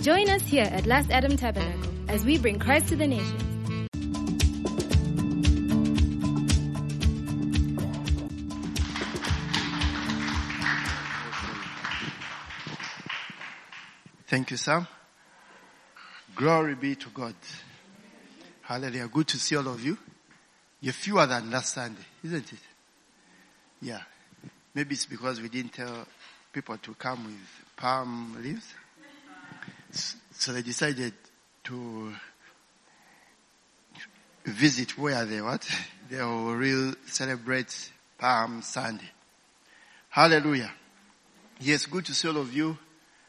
Join us here at Last Adam Tabernacle as we bring Christ to the nations. Thank you, Sam. Glory be to God. Hallelujah. Good to see all of you. You're fewer than last Sunday, isn't it? Yeah. Maybe it's because we didn't tell people to come with palm leaves. So they decided to visit where they will really celebrate Palm Sunday. Hallelujah. Yes, good to see all of you.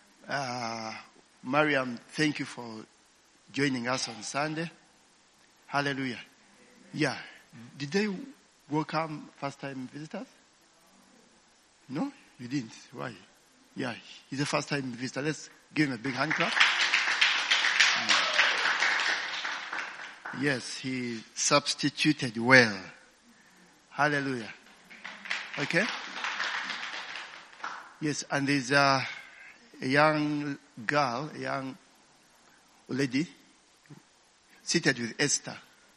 Mariam, thank you for joining us on Sunday. Hallelujah. Yeah. Did they welcome first time visitors? No? You didn't. Why? Yeah, he's a first time visitor. Let's give him a big hand clap. Yes, he substituted well. Hallelujah. Okay? Yes, and there's a young girl, a young lady, seated with Esther.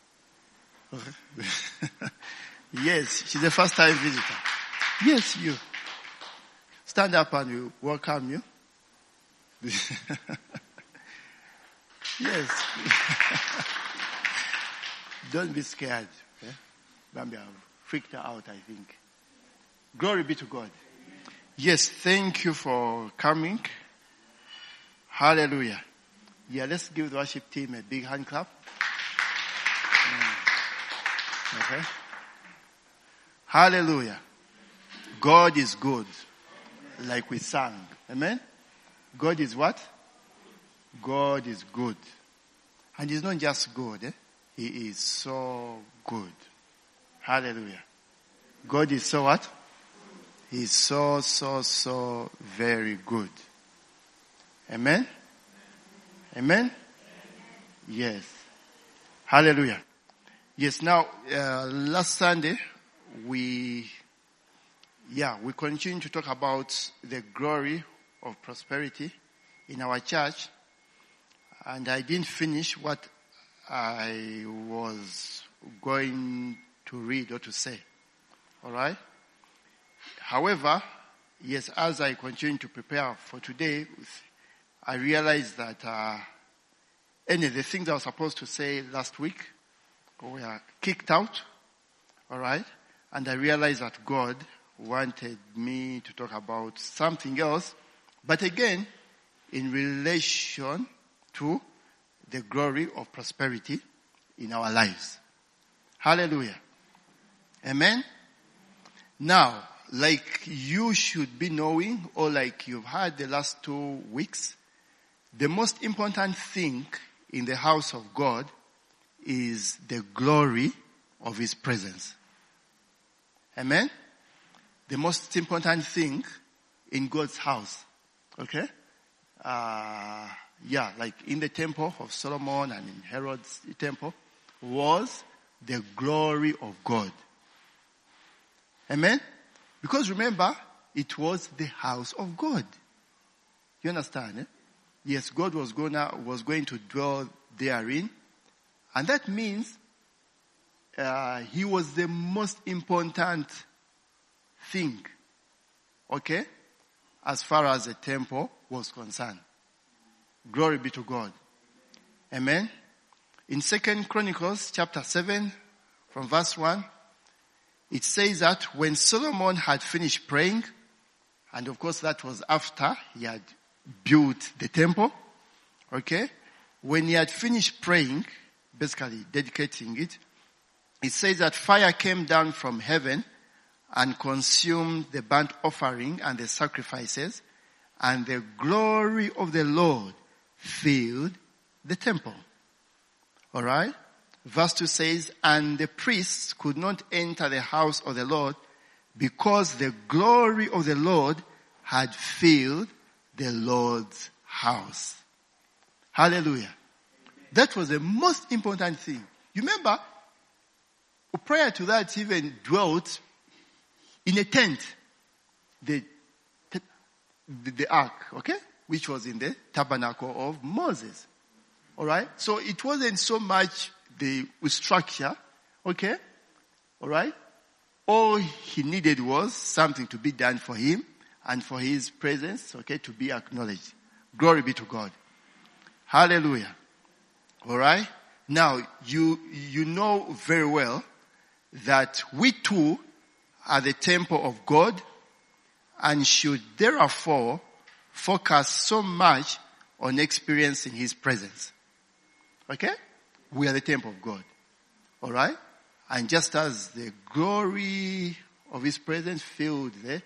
Yes, she's a first time visitor. Yes, you. Stand up and we welcome you. Yes. Don't be scared. Eh? Bambi, I've freaked her out, I think. Glory be to God. Yes, thank you for coming. Hallelujah. Yeah, let's give the worship team a big hand clap. Okay. Hallelujah. God is good. Like we sang. Amen? God is what? God is good. And he's not just good. Eh? He is so good. Hallelujah. God is so what? He is so very good. Amen? Amen? Yes. Hallelujah. Yes, now, last Sunday, we continue to talk about the glory of prosperity in our church. And I didn't finish what I was going to read or to say. Alright? However, yes, as I continue to prepare for today, I realized that the things I was supposed to say last week were kicked out. Alright? And I realized that God wanted me to talk about something else, but again, in relation to the glory of prosperity in our lives. Hallelujah. Amen? Now, like you should be knowing, or like you've heard the last 2 weeks, the most important thing in the house of God is the glory of His presence. Amen? The most important thing in God's house. Okay? Like in the temple of Solomon and in Herod's temple was the glory of God. Amen? Because remember, it was the house of God. You understand? Eh? Yes, God was going to dwell therein. And that means He was the most important thing. Okay? As far as the temple was concerned. Glory be to God. Amen. In 2 Chronicles chapter 7 from verse 1, it says that when Solomon had finished praying, and of course that was after he had built the temple, okay? When he had finished praying, basically dedicating it, it says that fire came down from heaven and consumed the burnt offering and the sacrifices, and the glory of the Lord filled the temple. Alright? Verse 2 says, and the priests could not enter the house of the Lord because the glory of the Lord had filled the Lord's house. Hallelujah. That was the most important thing. You remember, prior to that, even dwelt in a tent, the ark, okay? which was in the tabernacle of Moses. Alright? So it wasn't so much the structure, okay? Alright? All he needed was something to be done for him and for his presence, okay, to be acknowledged. Glory be to God. Hallelujah. Alright? Now, you know very well that we too are the temple of God and should therefore focus so much on experiencing his presence. Okay? We are the temple of God. Alright? And just as the glory of his presence filled the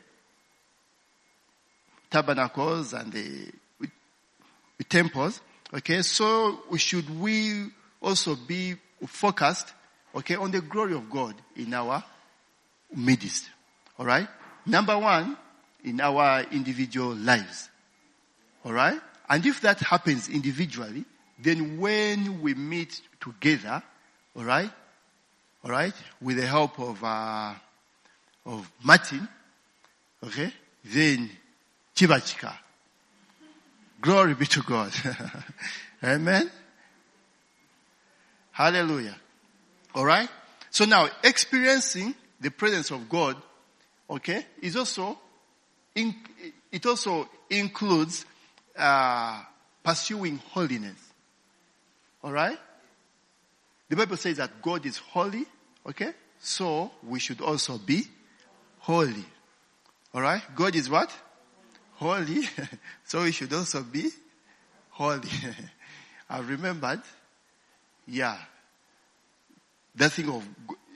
tabernacles and the temples, okay, so should we also be focused, okay, on the glory of God in our midst. Alright? Number one, in our individual lives. Alright? And if that happens individually, then when we meet together, alright, with the help of Martin, okay, then Chibachika. Glory be to God. Amen. Hallelujah. Alright? So now, experiencing the presence of God, okay, is also, it also includes, pursuing holiness. Alright? The Bible says that God is holy, okay? So, we should also be holy. Alright? God is what? Holy. So we should also be holy. I remembered, that thing of,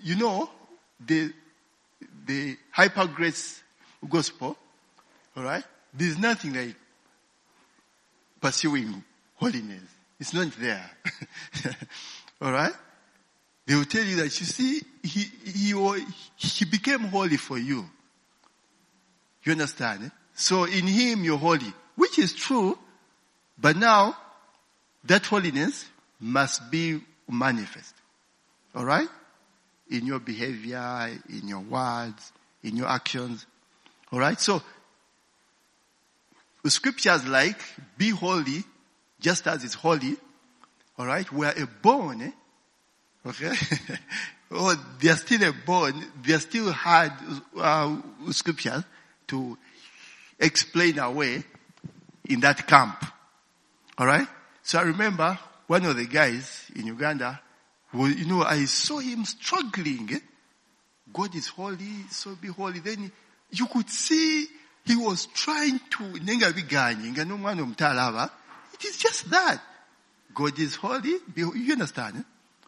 the hyper grace gospel, alright? There's nothing like pursuing holiness. It's not there. Alright? They will tell you that, you see, he became holy for you. You understand? So in him you're holy, which is true, but now that holiness must be manifest. Alright? In your behavior, in your words, in your actions. Alright? So, scriptures like, be holy, just as it's holy. Alright? We are born, okay? Oh, they are still born, they are still hard, scriptures to explain away in that camp. Alright? So I remember one of the guys in Uganda, who, I saw him struggling. God is holy, so be holy. Then you could see he was trying to, it is just that. God is holy, you understand?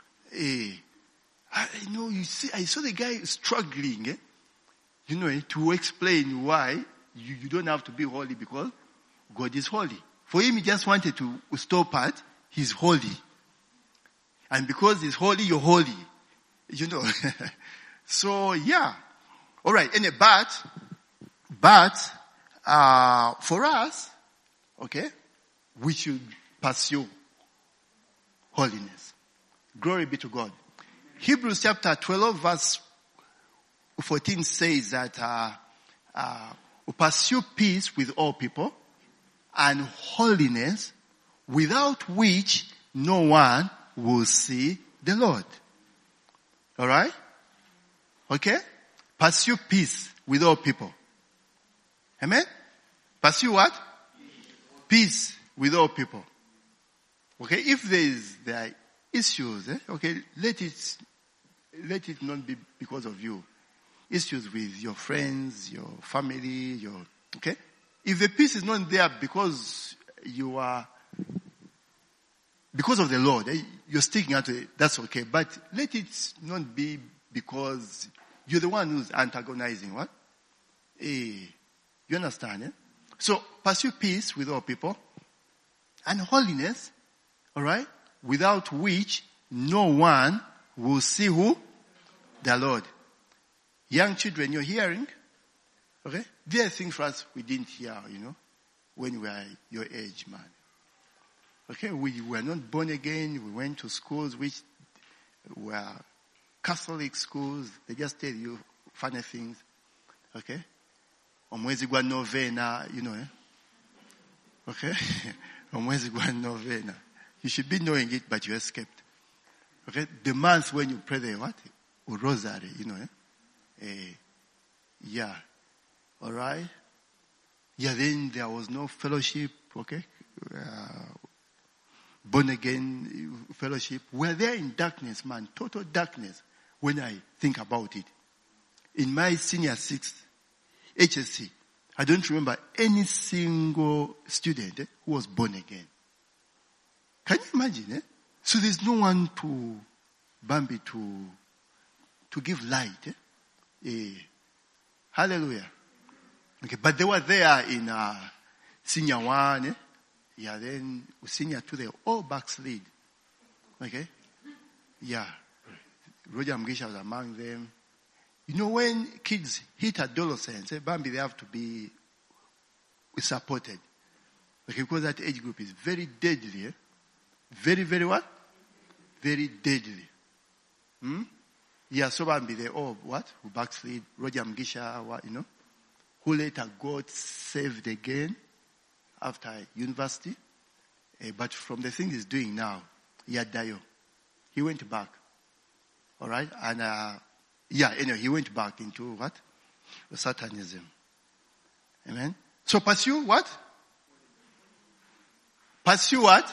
You see, I saw the guy struggling, to explain why you don't have to be holy because God is holy. For him, he just wanted to stop at, he's holy. And because he's holy, you're holy. So, yeah. Alright, but, for us, okay, we should pursue holiness. Glory be to God. Hebrews chapter 12 verse 14 says that, pursue peace with all people and holiness, without which no one will see the Lord. Alright? Okay? Pursue peace with all people. Amen? Pursue what? Peace with all people. Okay? If there are issues, okay, let it not be because of you. Issues with your friends, your family, okay? If the peace is not there because because of the Lord, you're sticking out to it, that's okay. But let it not be because you're the one who's antagonizing, what? You understand, So, pursue peace with all people and holiness, alright? Without which no one will see who? The Lord. Young children, you're hearing, okay? There are things for us we didn't hear, when we were your age, man. Okay, we were not born again. We went to schools which were Catholic schools. They just tell you funny things. Okay? Omwezi gwa novena, Okay? Mwezi gwa novena. You should be knowing it, but you escaped. Okay? The month when you pray the what? Rosary, yeah. Alright? Yeah, then there was no fellowship, okay? Born again fellowship. We're there in darkness, man. Total darkness when I think about it. In my senior sixth HSC, I don't remember any single student who was born again. Can you imagine? So there's no one to Bambi to give light. Hallelujah. Okay, but they were there in senior one. Yeah, then senior two, they all backslid. Okay? Yeah. Roger Mgisha was among them. You know, when kids hit adolescence, Bambi, they have to be supported. Okay, because that age group is very deadly. Very, very what? Very deadly. Yeah, so Bambi, they all what? Who backslid. Roger Mgisha, what, who later got saved again after university. But from the thing he's doing now, Yadayo, he went back. Alright? And, anyway, he went back into what? Satanism. Amen? So pursue what? Pursue what?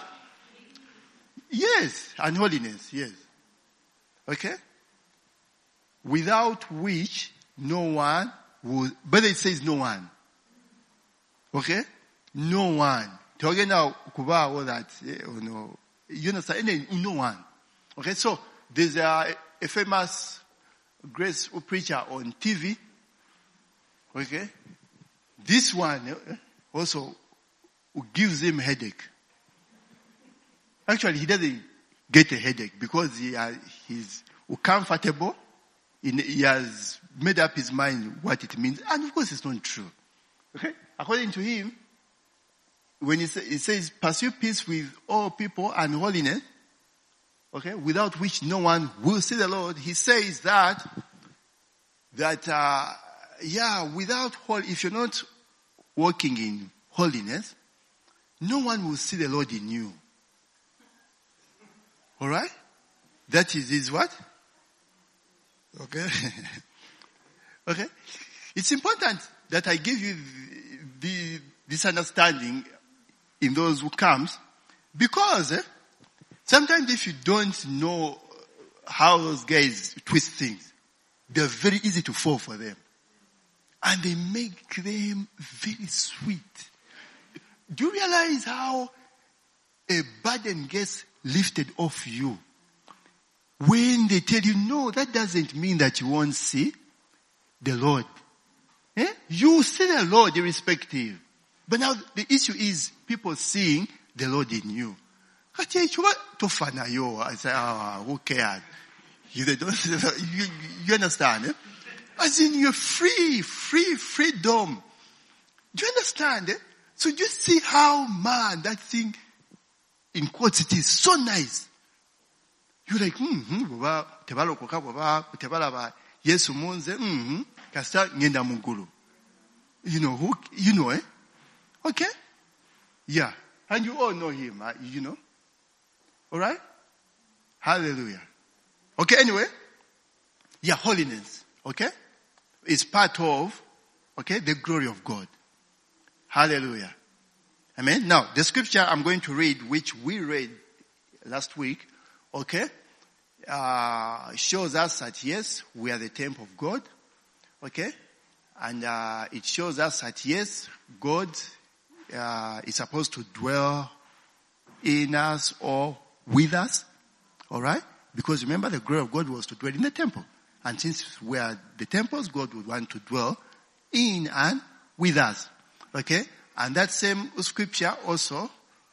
Yes, and holiness, yes. Okay? Without which no one would, but it says no one. Okay? No one. Talking now, kuba all that, you understand? No one. Okay, so there's a famous grace preacher on TV. Okay? This one also gives him headache. Actually, he doesn't get a headache because he's comfortable. He has made up his mind what it means. And of course it's not true. Okay? According to him, when he says, pursue peace with all people and holiness, okay, without which no one will see the Lord, he says that if you're not walking in holiness, no one will see the Lord in you. Alright? That is what? Okay. Okay. It's important that I give you this understanding in those who comes, because sometimes if you don't know how those guys twist things, they're very easy to fall for them. And they make them very sweet. Do you realize how a burden gets lifted off you when they tell you, no, that doesn't mean that you won't see the Lord. You see the Lord irrespective. But now the issue is people seeing the Lord in you. I say, who cares? You understand? As in you're freedom. Do you understand? So just see how, man, that thing, in quotes, it is so nice. You're like, Yesu munze, kasta ngenda muguru. You know, Okay? Yeah. And you all know him, Alright? Hallelujah. Okay, anyway. Yeah, holiness. Okay? Is part of, the glory of God. Hallelujah. Amen. Now, the scripture I'm going to read, which we read last week, shows us that yes, we are the temple of God. Okay? And it shows us that yes, God is supposed to dwell in us or with us. Alright? Because remember, the glory of God was to dwell in the temple. And since we are the temples, God would want to dwell in and with us. Okay? And that same scripture also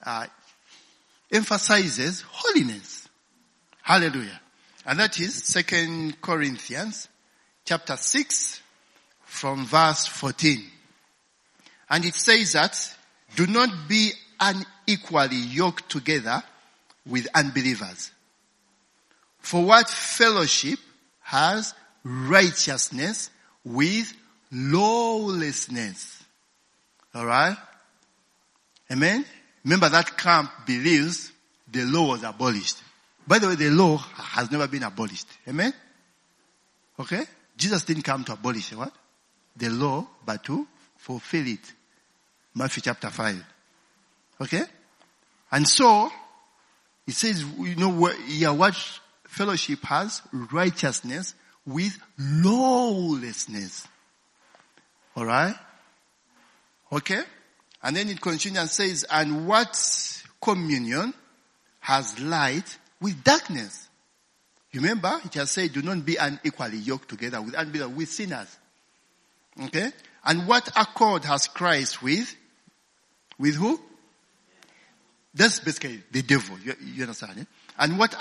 emphasizes holiness. Hallelujah. And that is 2 Corinthians chapter 6 from verse 14. And it says that, do not be unequally yoked together with unbelievers. For what fellowship has righteousness with lawlessness? Alright? Amen? Remember that camp believes the law was abolished. By the way, the law has never been abolished. Amen? Okay? Jesus didn't come to abolish what? The law, but to fulfill it. Matthew chapter 5. Okay? And so, it says, what fellowship has? Righteousness with lawlessness. Alright? Okay? And then it continues and says, and what communion has light with darkness? You remember, it has said, do not be unequally yoked together with unbelievers, with sinners. Okay? And what accord has Christ with? With who? That's basically the devil. You understand? Eh? And what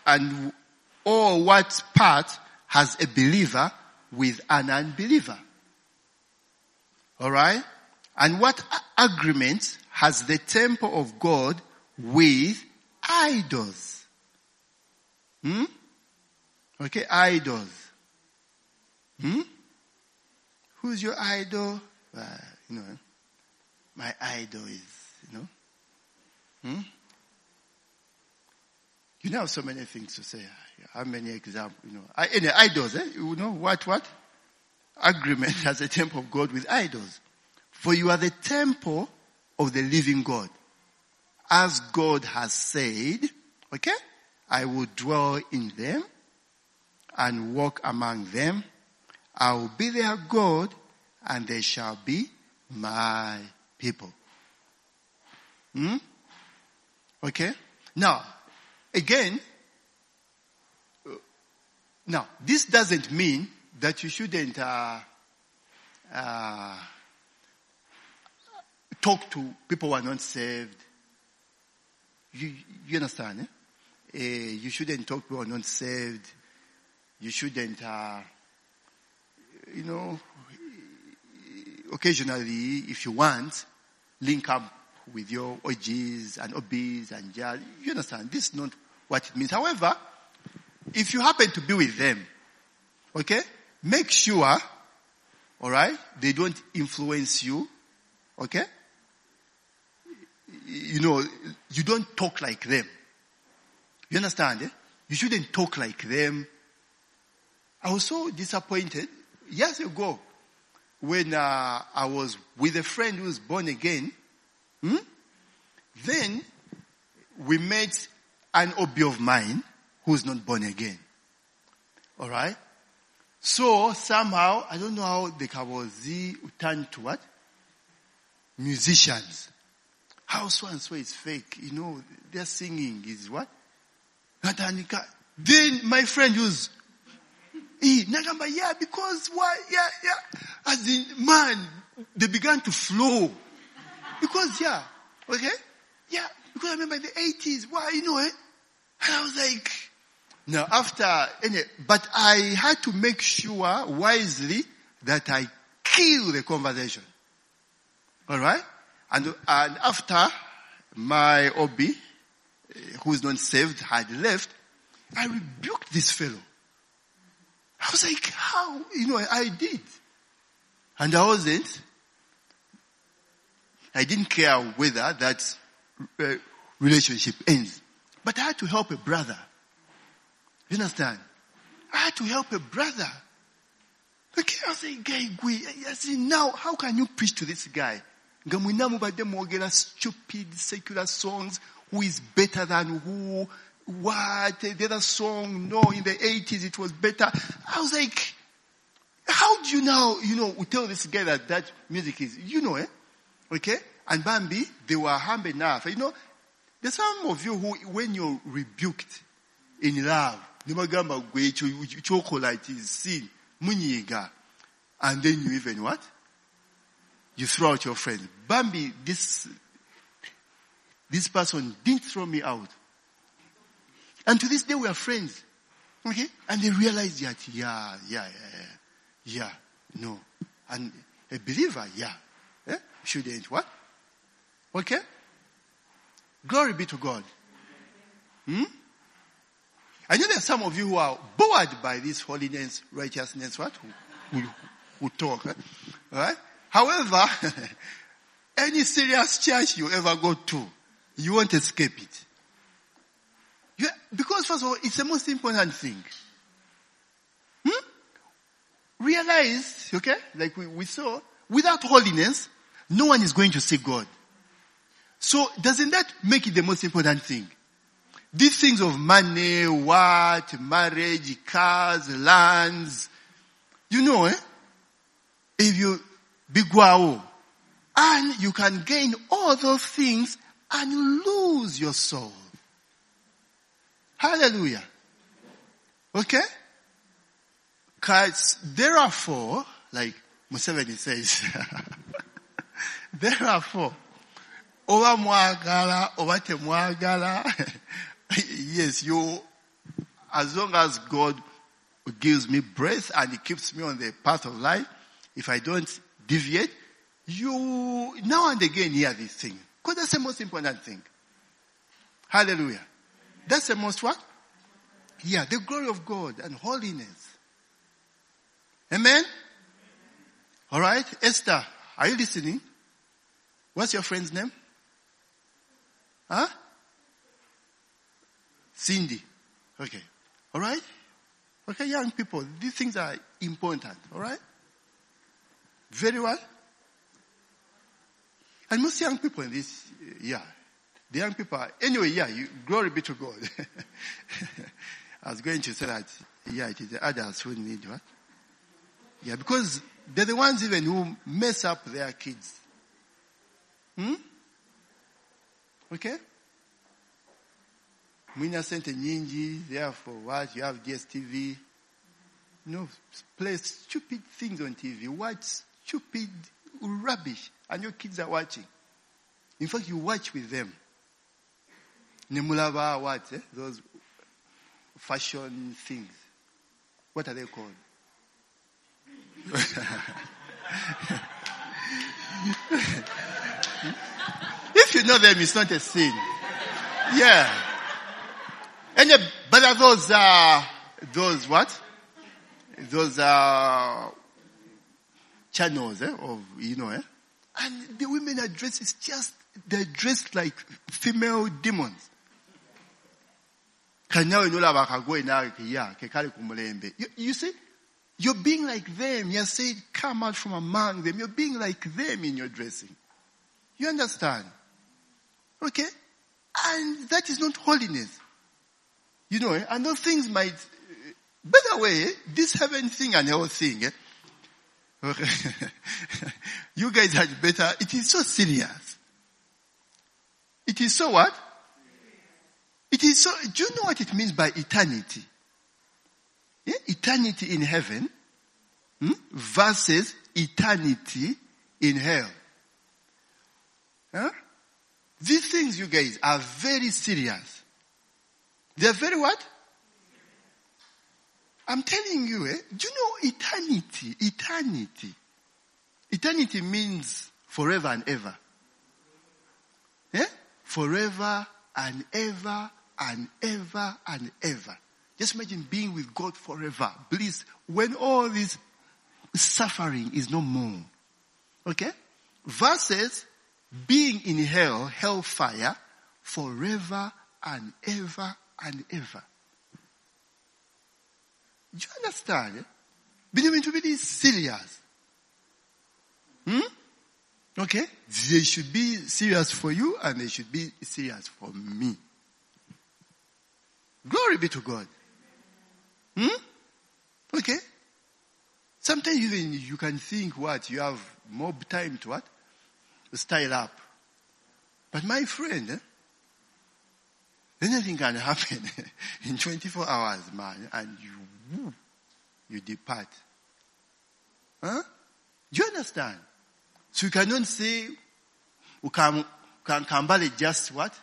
part has a believer with an unbeliever? Alright? And what agreement has the temple of God with idols? Okay, idols. Who's your idol? My idol is, You know so many things to say. How many examples, Any idols, what? Agreement has the temple of God with idols. For you are the temple of the living God. As God has said, okay, I will dwell in them and walk among them. I will be their God and they shall be my people. Okay? Now, again, this doesn't mean that you shouldn't talk to people who are not saved. You understand? You shouldn't talk to people who are not saved. You shouldn't, occasionally, if you want, link up with your OGs and OBs and jazz. You understand? This is not what it means. However, if you happen to be with them, okay, make sure, alright, they don't influence you, okay? You don't talk like them. You understand? Eh? You shouldn't talk like them. I was so disappointed years ago when I was with a friend who was born again. Then we met an OB of mine who's not born again. Alright? So somehow, I don't know how the Kawazi turned to what? Musicians. How so and so is fake. Their singing is what? Then my friend was, Nagamba, because why? As in, man, they began to flow. Because, okay? Because I remember in the 80s, why, And I was like, no, but I had to make sure wisely that I kill the conversation. Alright? And after my OB, who is not saved, had left, I rebuked this fellow. I was like, how? I did. And I didn't care whether that relationship ends. But I had to help a brother. You understand? I had to help a brother. Okay, I was like, I said, now, how can you preach to this guy? Stupid secular songs. Who is better than who? What? The other song, no, in the 80s it was better. I was like, how do you now, we tell this guy that music is, Okay? And Bambi, they were humble enough. There's some of you who, when you're rebuked in love, chocolate is sin, munyiga, and then you even what? You throw out your friends. Bambi, this person didn't throw me out. And to this day we are friends. Okay? And they realize that, no. And a believer, shouldn't what? Okay? Glory be to God. I know there are some of you who are bored by this holiness, righteousness, what? Who talk. Alright? However, Any serious church you ever go to, you won't escape it. Because first of all, it's the most important thing. Realize, okay, like we saw, without holiness, no one is going to see God. So doesn't that make it the most important thing? These things of money, marriage, cars, lands, if you be guau, and you can gain all those things and lose your soul. Hallelujah. Okay? Because therefore, like Museveni says, therefore, oba mwagala, oba temwagala, yes, as long as God gives me breath and He keeps me on the path of life, if I don't deviate, you now and again hear this thing. Because that's the most important thing. Hallelujah. That's the most what? Yeah, the glory of God and holiness. Amen? Alright, Esther, are you listening? What's your friend's name? Huh? Cindy. Okay. Alright? Okay, young people, these things are important. Alright? Very well. And most young people in this, the young people are, anyway, glory be to God. I was going to say that, it is the adults who need what? Yeah, because they're the ones even who mess up their kids. Okay? Mwina sente nyingi, therefore what? You have DSTV. Play stupid things on TV. Watch stupid rubbish. And your kids are watching. In fact, you watch with them. Nemulava what? Those fashion things. What are they called? If you know them, it's not a sin. Yeah. But those what? Those channels, and the women are dressed, they're dressed like female demons. You see? You're being like them. You're saying, come out from among them. You're being like them in your dressing. You understand? Okay? And that is not holiness. And those things might, by the way, this heaven thing and hell thing, okay. You guys had better, it is so serious. It is so what? It is so, do you know what it means by eternity? Yeah? Eternity in heaven versus eternity in hell. Huh? These things, you guys, are very serious. They're very what? I'm telling you, do you know eternity? Eternity. Eternity means forever and ever. Yeah? Forever and ever and ever and ever. Just imagine being with God forever. Bliss. When all this suffering is no more. Okay? Versus being in hell, hellfire, forever and ever and ever. Do you understand? Being to be serious. Okay? They should be serious for you and they should be serious for me. Glory be to God. Okay? Sometimes even you can think what? You have more time to what? Style up. But my friend, anything can happen in 24 hours, man, and you depart. Huh? Do you understand? So you cannot say, you can just what?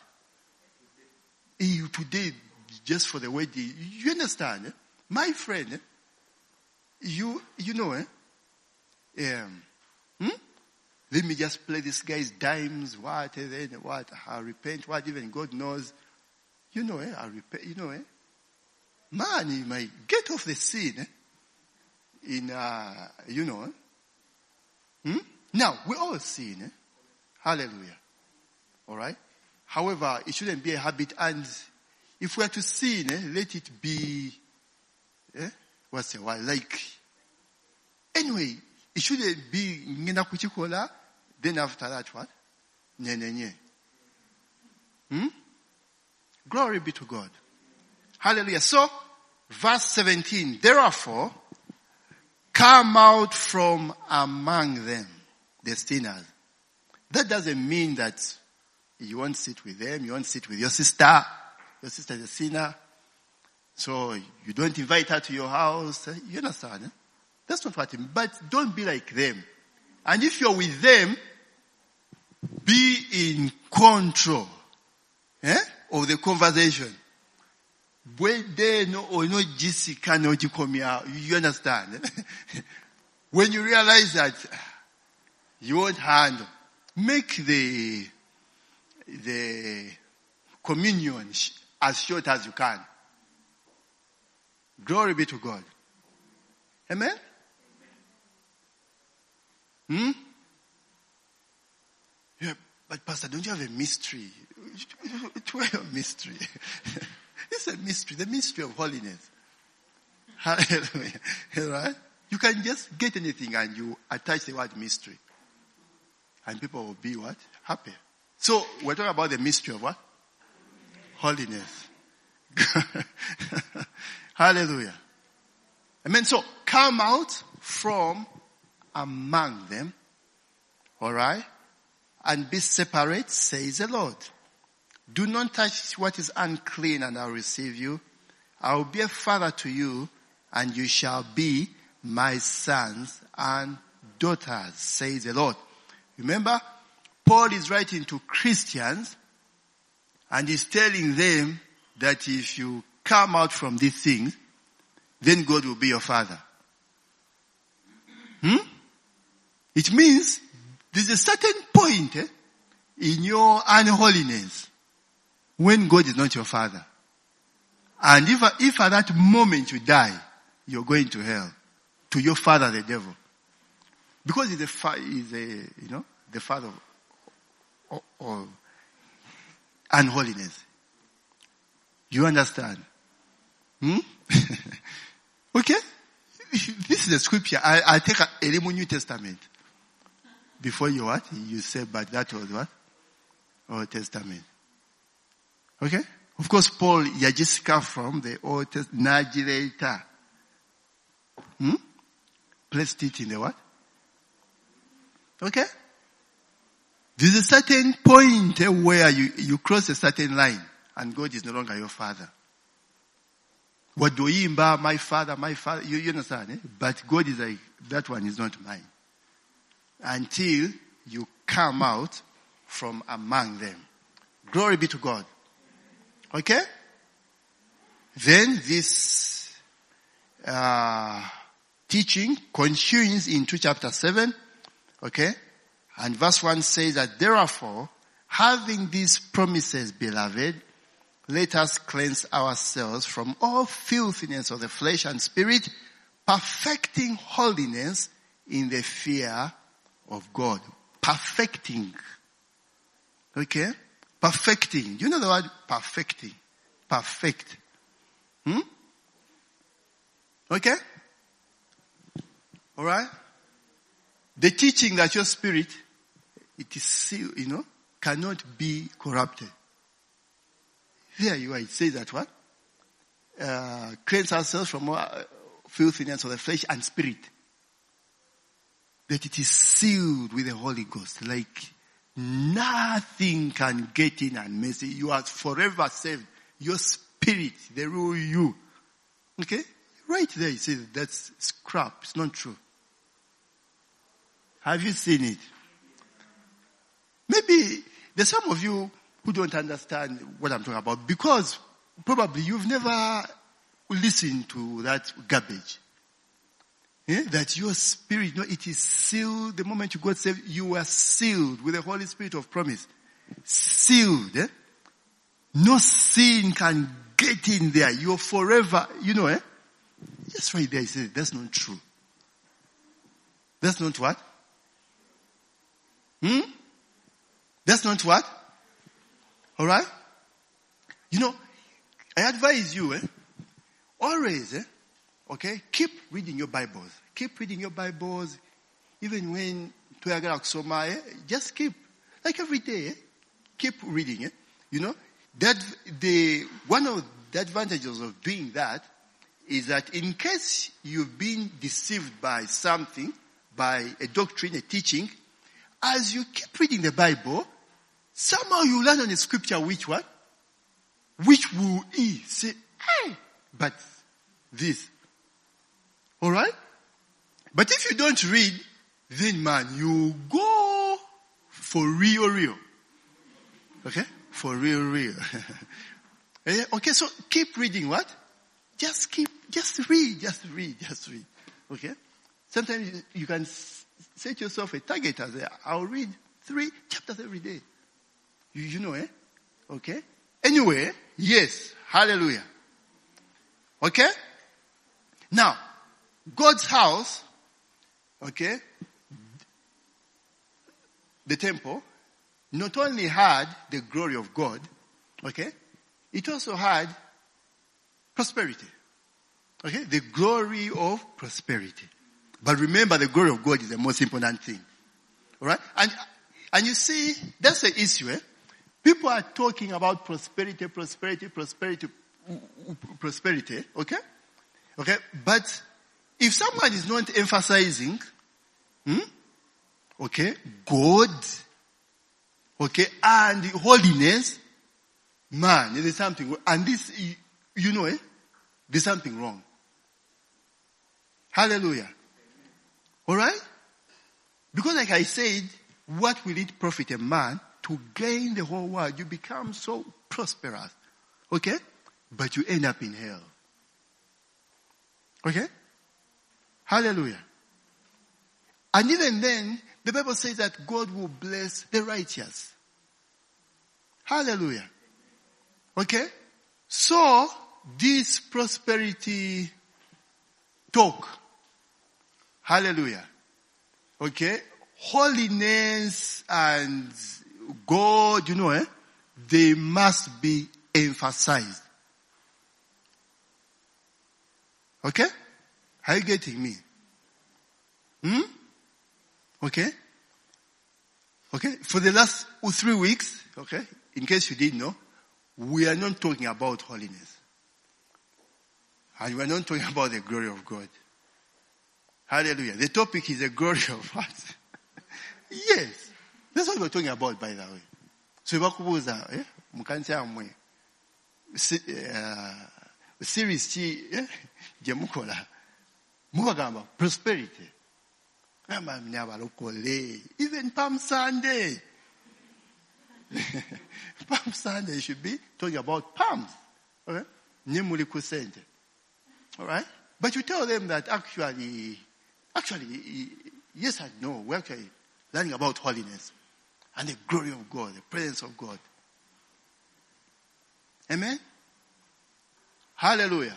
Today, just for the wedding. You understand? My friend, let me just play this guy's dimes, what, and then what, I'll repent, what, even God knows. I'll repent, Man, he might get off the scene, Now, we all sin, Hallelujah. Alright? However, it shouldn't be a habit, and if we are to sin, let it be, what's the word? Like, anyway, it shouldn't be ngena kuchikola, then after that what? Nye. Glory be to God. Hallelujah. So, verse 17, therefore, come out from among them, the sinners. That doesn't mean that you won't sit with them, you won't sit with your sister. Your sister is a sinner, so you don't invite her to your house. You understand? That's not what it means. But don't be like them. And if you're with them, be in control of the conversation. You understand? When you realize that you won't handle, make the communion as short as you can. Glory be to God. Amen? Yeah, but Pastor, don't you have a mystery? It's a mystery. It's a mystery, the mystery of holiness. Hallelujah. Right? You can just get anything and you attach the word mystery. And people will be what? Happy. So, we're talking about the mystery of what? Holiness. Hallelujah. Amen. So, come out from among them. Alright? And be separate, says the Lord. Do not touch what is unclean, and I'll receive you. I will be a father to you, and you shall be my sons and daughters, says the Lord. Remember, Paul is writing to Christians, and he's telling them that if you come out from these things, then God will be your father. It means there's a certain point in your unholiness when God is not your father. And if at that moment you die, you're going to hell, to your father, the devil. Because he's the father of unholiness. You understand? Okay? This is a scripture. I take a New Testament. Before you what? You say, but that was what? Old Testament. Okay? Of course, Paul, you just come from the Old Testament. Najireta. Placed it in the what? Okay? There's a certain point where you cross a certain line and God is no longer your father. What do you mean, my father? You understand? But God is like, that one is not mine. Until you come out from among them. Glory be to God. Okay? Then this teaching continues into chapter 7. Okay? And verse 1 says that, therefore, having these promises, beloved, let us cleanse ourselves from all filthiness of the flesh and spirit, perfecting holiness in the fear of God. Perfecting. Okay? Perfecting. You know the word perfecting? Perfect. Okay? Alright? The teaching that your spirit, it is sealed, cannot be corrupted. There you are. It says that what? Cleanse ourselves from all filthiness of the flesh and spirit. That it is sealed with the Holy Ghost. Like nothing can get in and mess it. You are forever saved. Your spirit, the real you. Okay? Right there it says that's scrap. It's not true. Have you seen it? Maybe there's some of you who don't understand what I'm talking about because probably you've never listened to that garbage. That your spirit, it is sealed. The moment you got saved, you are sealed with the Holy Spirit of promise. Sealed. No sin can get in there. You're forever, Just right there, he says, that's not true. That's not what? That's not what? Alright? You know, I advise you, always, okay, keep reading your Bibles. Keep reading your Bibles, even when tuyagala kusoma, just keep, like every day, keep reading, You know, that one of the advantages of doing that is that in case you've been deceived by something, by a doctrine, a teaching, as you keep reading the Bible, somehow you learn on a scripture which what? Which will say, hey, but this. Alright? But if you don't read, then man, you go for real. Okay? For real. Okay, so keep reading what? Just read. Okay? Sometimes you can set yourself a target as I'll read 3 chapters every day. You know, Okay? Anyway, yes. Hallelujah. Okay? Now, God's house, okay, the temple, not only had the glory of God, okay, it also had prosperity. Okay? The glory of prosperity. But remember, the glory of God is the most important thing. Alright? And you see, that's the issue, People are talking about prosperity, okay? Okay? But if someone is not emphasizing, okay, God, okay, and holiness, man, there's something, and this, you know, there's something wrong. Hallelujah. Alright? Because like I said, what will it profit a man to gain the whole world? You become so prosperous. Okay? But you end up in hell. Okay? Hallelujah. And even then, the Bible says that God will bless the righteous. Hallelujah. Okay? So, this prosperity talk. Hallelujah. Okay? Holiness and God, you know, they must be emphasized. Okay? Are you getting me? Okay? Okay? For the last 3 weeks, okay, in case you didn't know, we are not talking about holiness. And we are not talking about the glory of God. Hallelujah. The topic is the glory of what? Yes. That's what we're talking about, by the way. So, bakubuza, mukanisa amwe, series chi, jemukola, mukagamba, prosperity. Even Palm Sunday. Palm Sunday should be talking about palms. Okay? Nyemuli kusente. Alright? But you tell them that actually, yes and no, we're actually learning about holiness and the glory of God, the presence of God. Amen? Hallelujah.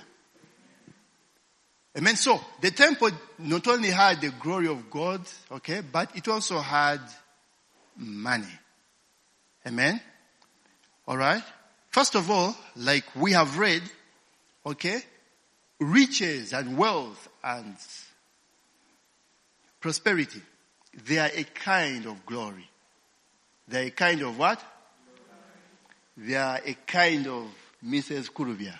Amen. So, the temple not only had the glory of God, okay, but it also had money. Amen? Alright? First of all, like we have read, okay, riches and wealth and prosperity, they are a kind of glory. They are a kind of what? They are a kind of Mrs. Kurubia.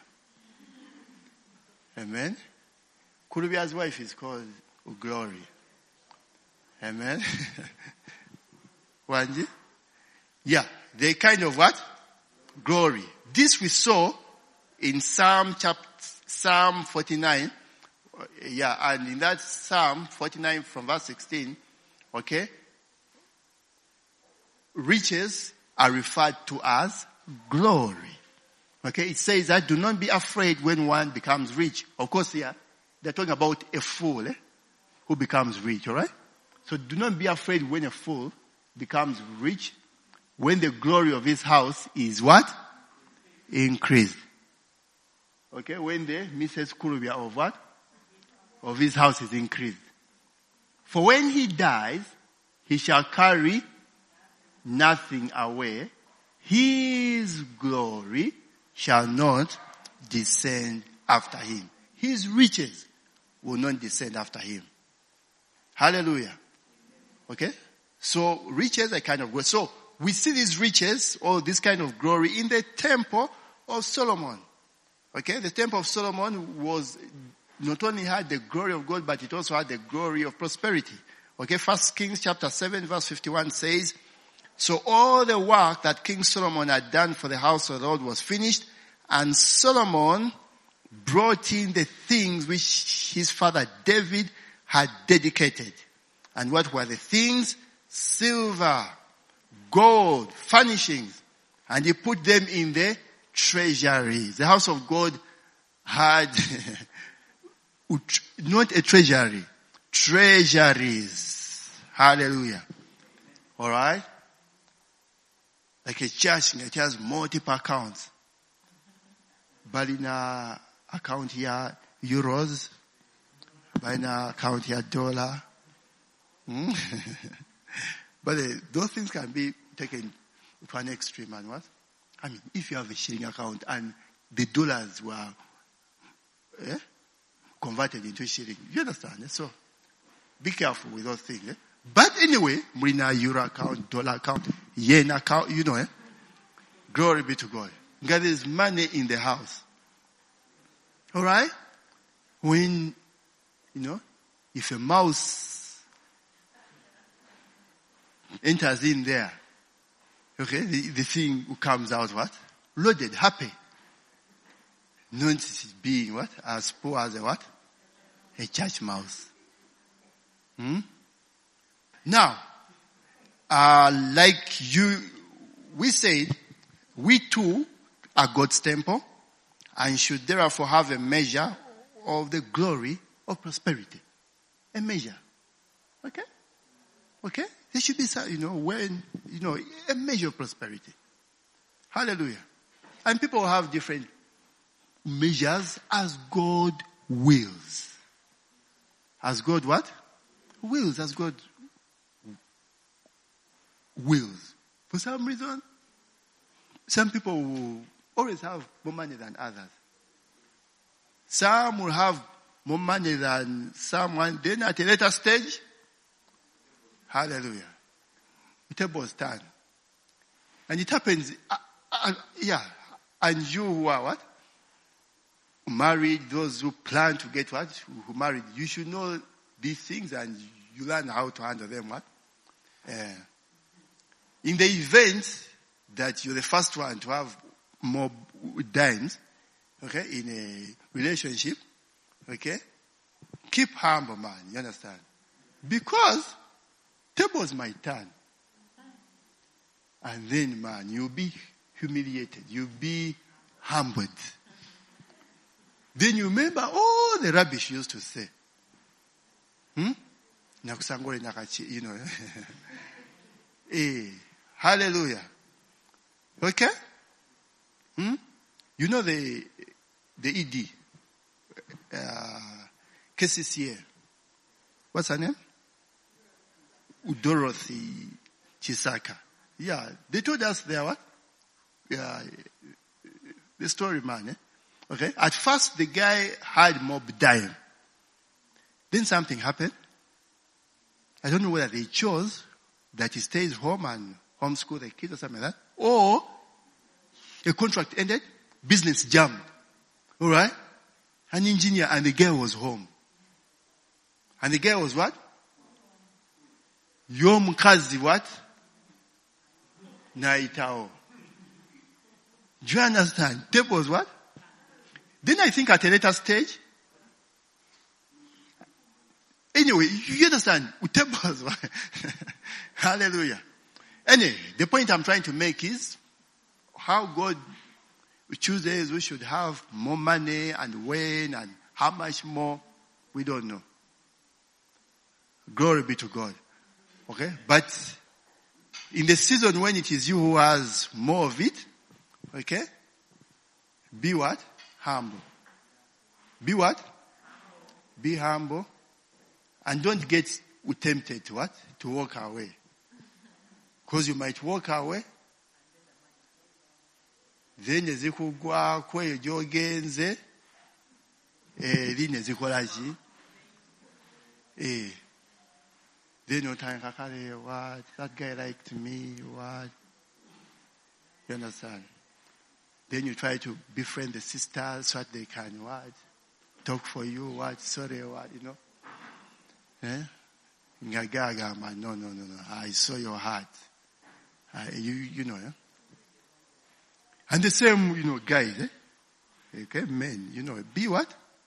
Amen? Kurubia's wife is called Glory. Amen? Wanji? Yeah, they kind of what? Glory. This we saw in Psalm 49. Yeah, and in that Psalm 49 from verse 16, okay, riches are referred to as glory. Okay, it says that do not be afraid when one becomes rich. Of course, here, they're talking about a fool who becomes rich, alright? So do not be afraid when a fool becomes rich, when the glory of his house is what? Increased. Okay, when the Mrs. Kurubia of what? Of his house is increased. For when he dies, he shall carry nothing away, his glory shall not descend after him. His riches will not descend after him. Hallelujah. Okay? So riches are kind of good. So we see these riches or this kind of glory in the temple of Solomon. Okay? The temple of Solomon was not only had the glory of God, but it also had the glory of prosperity. Okay? 1 Kings chapter 7 verse 51 says, so all the work that King Solomon had done for the house of the Lord was finished, and Solomon brought in the things which his father David had dedicated. And what were the things? Silver, gold, furnishings. And he put them in the treasuries. The house of God had not a treasury, treasuries. Hallelujah. Alright? Like a church that has multiple accounts. Balina account here, euros. Balina account here, dollar. But those things can be taken to an extreme and what? I mean, if you have a shilling account and the dollars were converted into shilling, you understand? So, be careful with those things. But anyway, Marina euro account, dollar account, yen account, glory be to God. God is money in the house. Alright? When, if a mouse enters in there, okay, the thing comes out what? Loaded, happy. Not being what? As poor as a what? A church mouse. Now, we said, we too are God's temple and should therefore have a measure of the glory of prosperity. A measure. Okay? Okay? There should be some, a measure of prosperity. Hallelujah. And people have different measures as God wills. As God what? Wills. As God wills. For some reason, some people will always have more money than others. Some will have more money than someone. Then at a later stage, hallelujah, the tables turn. And it happens, and you who are what? Married, those who plan to get what? Who married, you should know these things and you learn how to handle them what? In the event that you're the first one to have more dimes, okay, in a relationship, okay, keep humble, man, you understand? Because tables might turn. And then, man, you'll be humiliated. You'll be humbled. Then you remember all the rubbish you used to say. Nakusangole nakachi, hallelujah. Okay? You know the ED, KCCA. What's her name? Dorothy Chisaka. Yeah, they told us there what? Yeah, the story, man. Okay? At first, the guy had mob dying. Then something happened. I don't know whether they chose that he stays home and homeschool the kids or something like that. Or a contract ended, business jammed. Alright? An engineer and the girl was home. And the girl was what? Yom kazi what? Naitao. Do you understand? Tape was what? Then I think at a later stage, anyway, you understand? Tape was what? Hallelujah. Anyway, the point I'm trying to make is how God chooses we should have more money and when and how much more, we don't know. Glory be to God. Okay? But in the season when it is you who has more of it, okay? Be what? Humble. Be what? Be humble. And don't get tempted to what? To walk away. Because you might walk away. Then ezikugwa kwe jogenze. Line zikolaji. Then you time kakare, what? That guy liked me, what? You understand? Then you try to befriend the sisters so that they can, what? Talk for you, what? Sorry, what? You know? Ngagaga, man. No. I saw your heart. You know, And the same, guys, Okay, men, be what?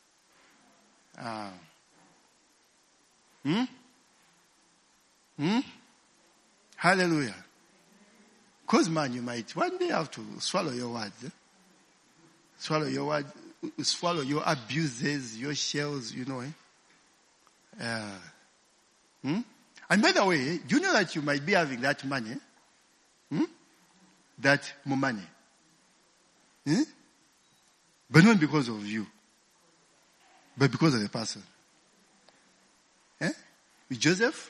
Hallelujah. Because man, you might one day have to swallow your words. Swallow your words, swallow your abuses, your shells, And by the way, do you know that you might be having that money? That money. But not because of you. But because of the person. With Joseph?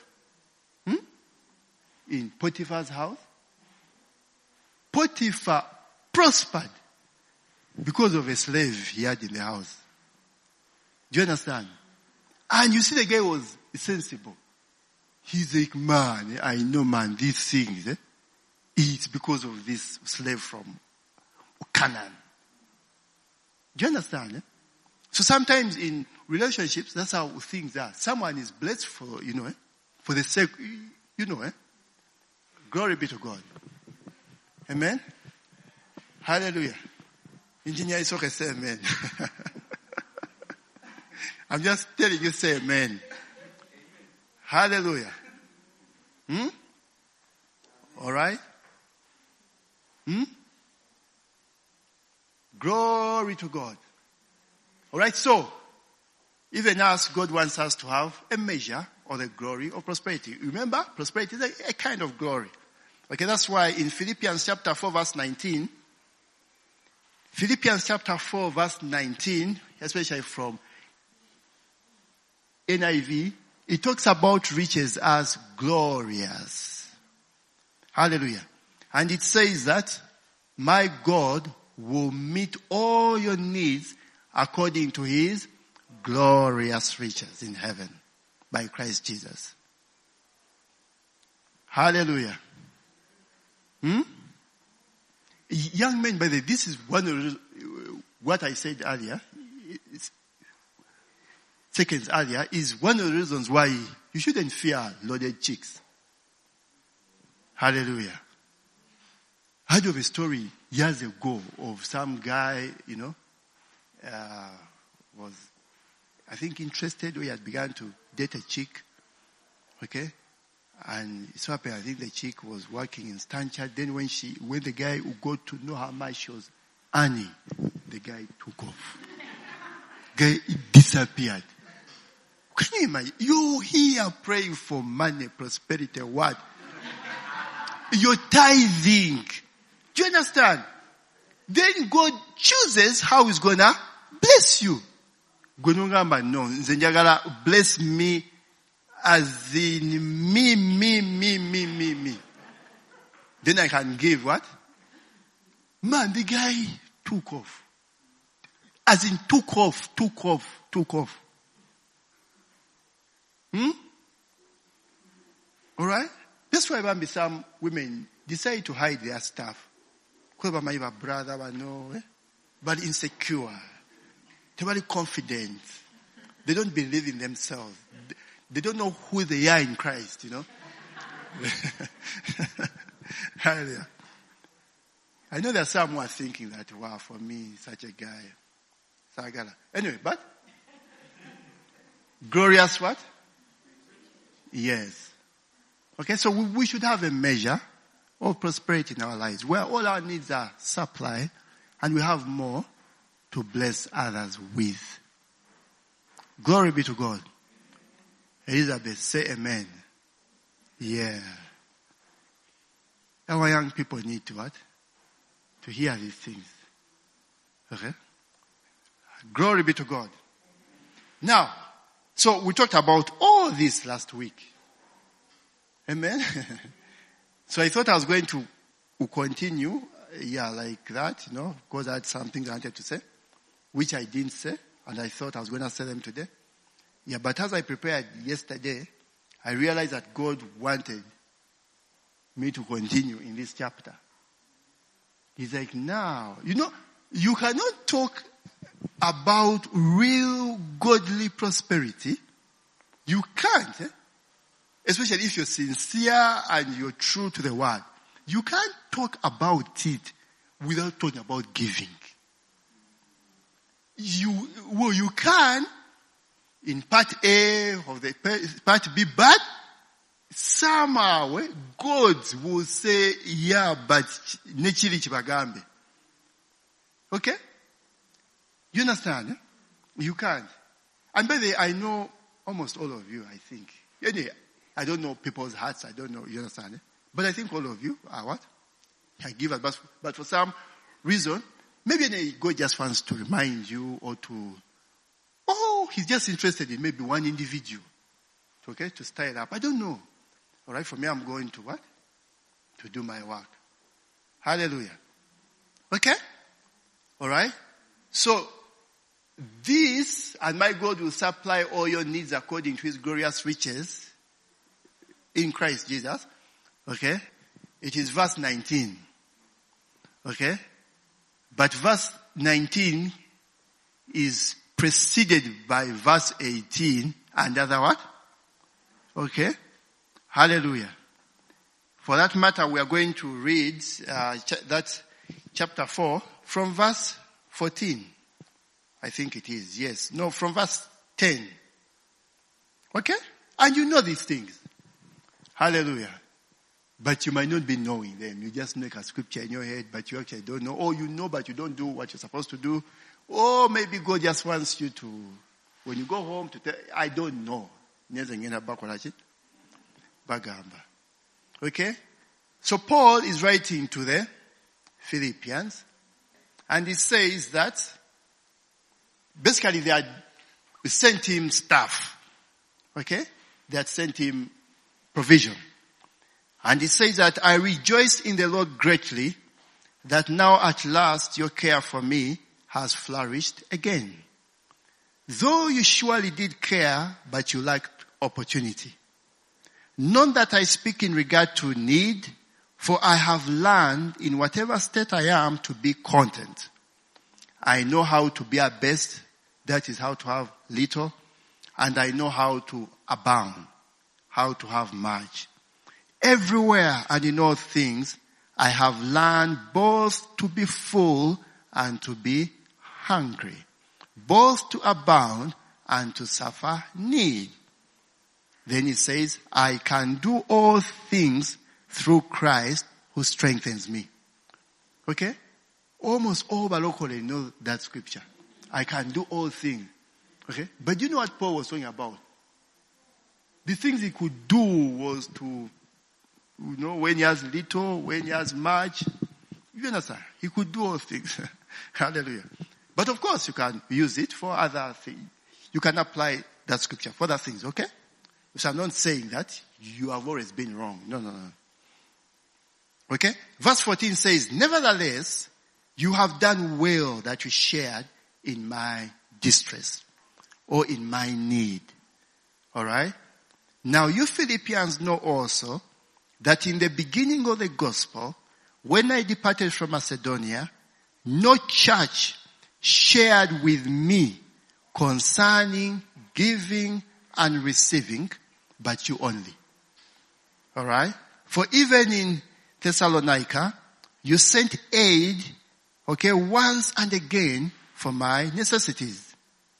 In Potiphar's house? Potiphar prospered because of a slave he had in the house. Do you understand? And you see the guy was sensible. He's like, man, I know, man, these things, it's because of this slave from Canaan. Do you understand? So sometimes in relationships, that's how things are. Someone is blessed for, for the sake, Glory be to God. Amen? Hallelujah. Engineer is okay, say amen. I'm just telling you, say amen. Hallelujah. Alright? Glory to God. Alright, so, even us, God wants us to have a measure of the glory of prosperity. Remember, prosperity is a kind of glory. Okay, that's why in Philippians chapter 4 verse 19, especially from NIV, it talks about riches as glorious. Hallelujah. And it says that my God will meet all your needs according to his glorious riches in heaven by Christ Jesus. Hallelujah. Young men, by the way, this is one of what I said earlier, seconds earlier, is one of the reasons why you shouldn't fear loaded chicks. Hallelujah. I heard of a story years ago of some guy, was, I think, interested, or he had begun to date a chick. Okay? And so happened, I think the chick was working in Stanchard. Then when the guy who got to know how much she was earning, the guy took off. Guy disappeared. Can you imagine? You here praying for money, prosperity, what? You're tithing. Do you understand? Then God chooses how he's gonna bless you. Gonungamba no, nzenjagala bless me as in me. Then I can give what? Man, the guy took off. As in took off. Alright? That's why some women decide to hide their stuff. Because my brother, but insecure. They're very confident. They don't believe in themselves. They don't know who they are in Christ, Hallelujah. I know that some are thinking that, wow, for me, such a guy. Sagala. Anyway, but glorious what? Yes. Okay, so we should have a measure of prosperity in our lives where all our needs are supplied and we have more to bless others with. Glory be to God. Elizabeth, say amen. Yeah. Our young people need to what? To hear these things. Okay? Glory be to God. Now, so we talked about all this last week. Amen? So I thought I was going to continue, like that, because I had something I wanted to say, which I didn't say, and I thought I was going to say them today. Yeah, but as I prepared yesterday, I realized that God wanted me to continue in this chapter. He's like, now, you cannot talk about real godly prosperity. You can't, especially if you're sincere and you're true to the word. You can't talk about it without talking about giving. You can in part A of the part B, but somehow God will say, yeah, but nechiri chibagambe. Okay? You understand? You can't. And by the way, I know almost all of you, I think. Anyway, I don't know people's hearts. I don't know. You understand? But I think all of you are what? I give advice. But for some reason, maybe God just wants to remind you or he's just interested in maybe one individual. Okay? To stir it up. I don't know. All right? For me, I'm going to what? To do my work. Hallelujah. Okay? All right? So, this, and my God will supply all your needs according to his glorious riches in Christ Jesus. Okay? It is verse 19. Okay? But verse 19 is preceded by verse 18 and other what? Okay? Hallelujah. For that matter, we are going to read that chapter 4 from verse 14. I think it is, yes. No, from verse 10. Okay? And you know these things. Hallelujah. But you might not be knowing them. You just make a scripture in your head, but you actually don't know. Or you know, but you don't do what you're supposed to do. Or maybe God just wants you to, when you go home, to tell, I don't know. Okay? So Paul is writing to the Philippians, and he says that basically they had sent him stuff. Okay? They had sent him provision. And he says that I rejoice in the Lord greatly that now at last your care for me has flourished again. Though you surely did care, but you lacked opportunity. Not that I speak in regard to need, for I have learned in whatever state I am to be content. I know how to be at best, that is how to have little, and I know how to abound, how to have much. Everywhere and in all things, I have learned both to be full and to be hungry, both to abound and to suffer need. Then he says, I can do all things through Christ who strengthens me. Okay? Almost all locally know that scripture. I can do all things. Okay? But you know what Paul was talking about? The things he could do was to, when he has little, when he has much. You understand? He could do all things. Hallelujah. But of course you can use it for other things. You can apply that scripture for other things, okay? So I'm not saying that you have always been wrong. No. Okay? Verse 14 says, nevertheless, you have done well that you shared in my distress or in my need. Alright? Now you Philippians know also that in the beginning of the gospel, when I departed from Macedonia, no church shared with me concerning giving and receiving, but you only. Alright? For even in Thessalonica, you sent aid, okay, once and again for my necessities.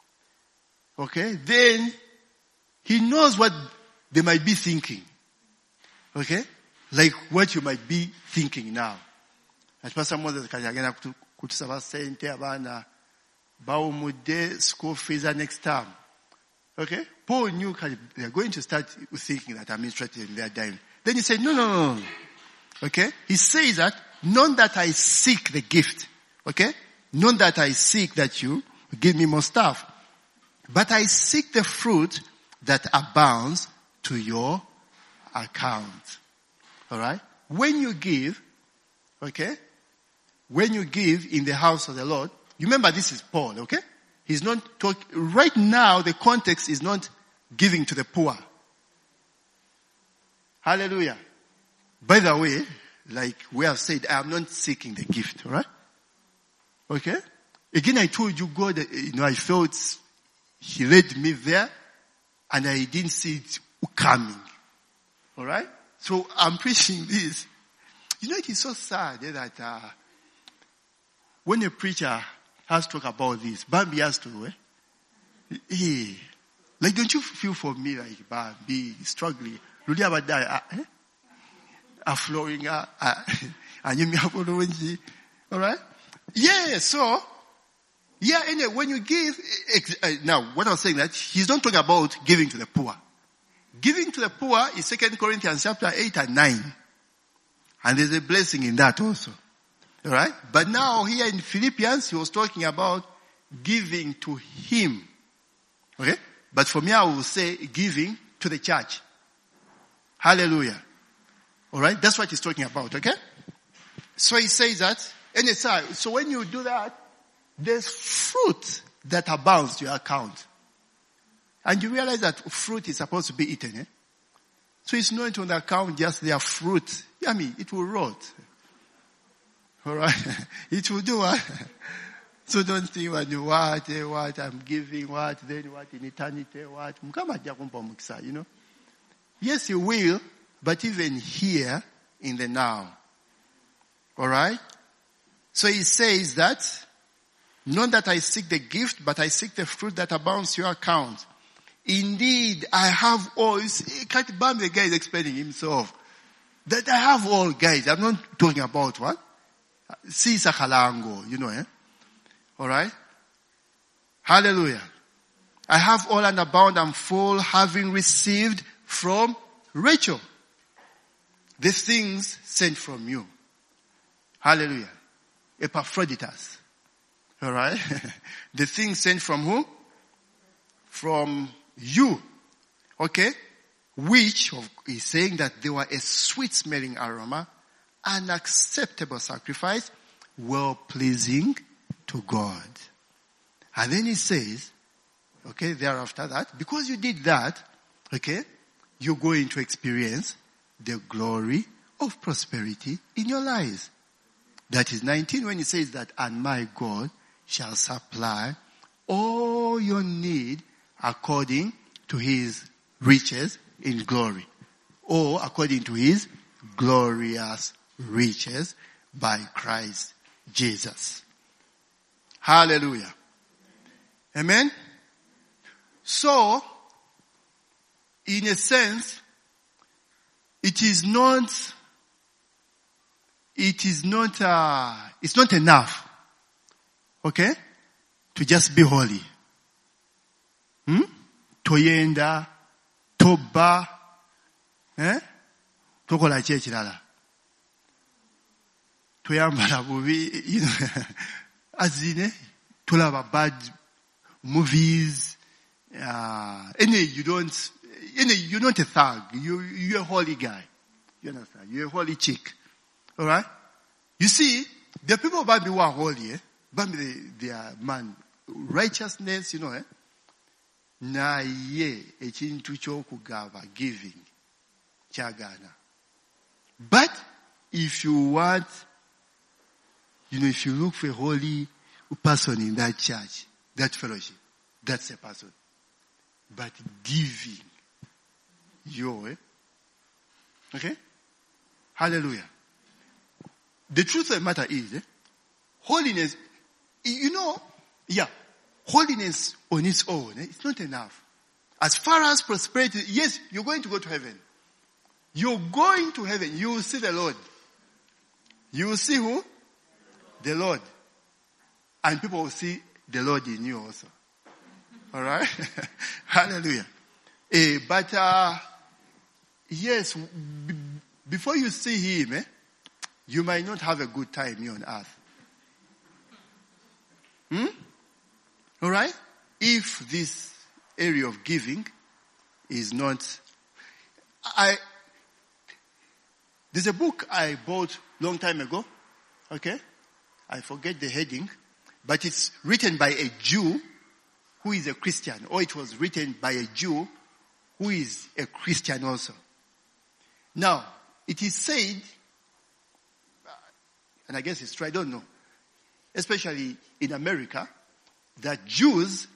Okay? Then, he knows what they might be thinking. Okay? Like what you might be thinking now. At Pastor Moses kajagena kutusaba sente abana bawumude school fees next term. Okay? Paul knew they are going to start thinking that I'm interested in their dime. Then he said, no. Okay? He says that, not that I seek the gift. Okay? Not that I seek that you give me more stuff. But I seek the fruit that abounds to your account. Alright? when you give, okay, when you give in the house of the Lord, you remember this is Paul, okay? He's not talking, right now the context is not giving to the poor. Hallelujah. By the way, like we have said, I am not seeking the gift, alright? Okay? Again, I told you God, I felt He led me there and I didn't see it coming. Alright? So I'm preaching this. It is so sad that when a preacher has to talk about this, Bambi has to, like, don't you feel for me like Bambi struggling? Really about that, flowing, and you me alright? Yeah, so, yeah, anyway, when you give, now, what I was saying that, he's not talking about giving to the poor. Giving to the poor is 2 Corinthians chapter 8 and 9. And there's a blessing in that also. Alright? But now here in Philippians, he was talking about giving to him. Okay? But for me, I will say giving to the church. Hallelujah. Alright? That's what he's talking about, okay? So he says that, and it's so when you do that, there's fruit that abounds to your account. And you realize that fruit is supposed to be eaten, So it's not on the account just their fruit. It will rot. Alright? It will do what? So don't think what, I'm giving, what, then what, in eternity, what. Yes, you will, but even here, in the now. Alright? So he says that, not that I seek the gift, but I seek the fruit that abounds to your account. Indeed, I have all. The guy is explaining himself. That I have all, guys. I'm not talking about what? Sisa Kalango, Alright? Hallelujah. I have all and abound and full, having received from Rachel the things sent from you. Hallelujah. Epaphroditus. Alright? The things sent from whom? From you. Okay? Which is saying that they were a sweet smelling aroma, an acceptable sacrifice, well pleasing to God. And then he says, okay, thereafter that, because you did that, okay, you're going to experience the glory of prosperity in your lives. That is 19 when he says that, and my God shall supply all your need according to his riches in glory, or according to his glorious riches by Christ Jesus. Hallelujah. Amen. So, in a sense, it's not enough, okay, to just be holy. Toyenda, toba, tokola chechilala. Toyambala bubi, azine, tulaba bad movies, you're not a thug, you're a holy guy. You understand? You're a holy chick. Alright? You see, the people of Bambi who are holy, they are man, righteousness, na ye, ekintu ky'okugaba, giving, kyagana. But, if you want, if you look for a holy person in that church, that fellowship, that's a person. But giving, okay? Hallelujah. The truth of the matter is, holiness, holiness on its own, it's not enough. As far as prosperity, yes, you're going to go to heaven. You're going to heaven. You will see the Lord. You will see who? The Lord. And people will see the Lord in you also. Alright? Hallelujah. But yes, before you see him, you might not have a good time here on earth. Alright? If this area of giving is not, There's a book I bought long time ago. Okay? I forget the heading. But it's written by a Jew who is a Christian. Or it was written by a Jew who is a Christian also. Now, it is said, and I guess it's true, I don't know, especially in America, that Jews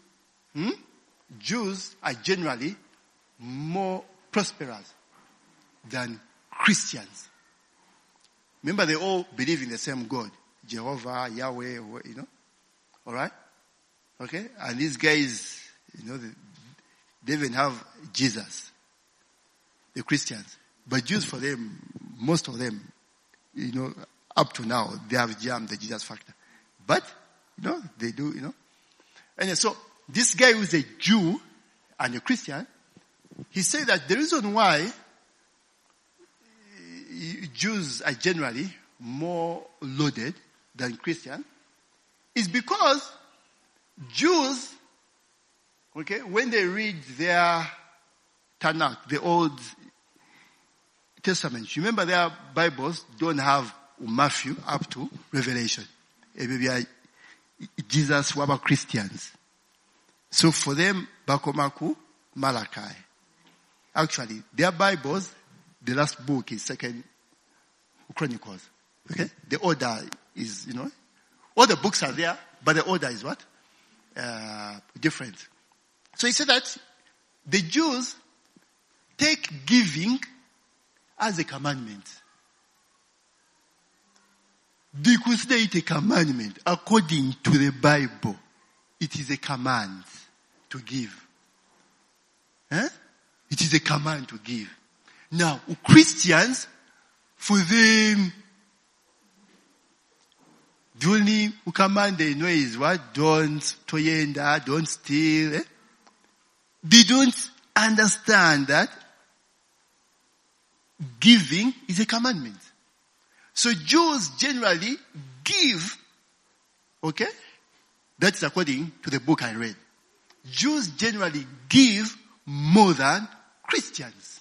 are generally more prosperous than Christians. Remember, they all believe in the same God. Jehovah, Yahweh, Alright? Okay? And these guys, they even have Jesus. The Christians. But Jews, for them, most of them, up to now, they have jammed the Jesus factor. But, they do, And so, this guy who is a Jew and a Christian, he said that the reason why Jews are generally more loaded than Christians is because Jews, when they read their Tanakh, the Old Testament, remember their Bibles don't have Matthew up to Revelation. Maybe Jesus were Christians. So for them, Bakomaku, Malachi. Actually, their Bibles, the last book is 2nd Chronicles. Okay? The order is, all the books are there, but the order is what? Different. So he said that the Jews take giving as a commandment. They consider it a commandment. According to the Bible, it is a command to give. It is a command to give. Now, Christians, for them, the only command they know is what? Don't toyenda, don't steal. They don't understand that giving is a commandment. So Jews generally give, okay? That's according to the book I read. Jews generally give more than Christians.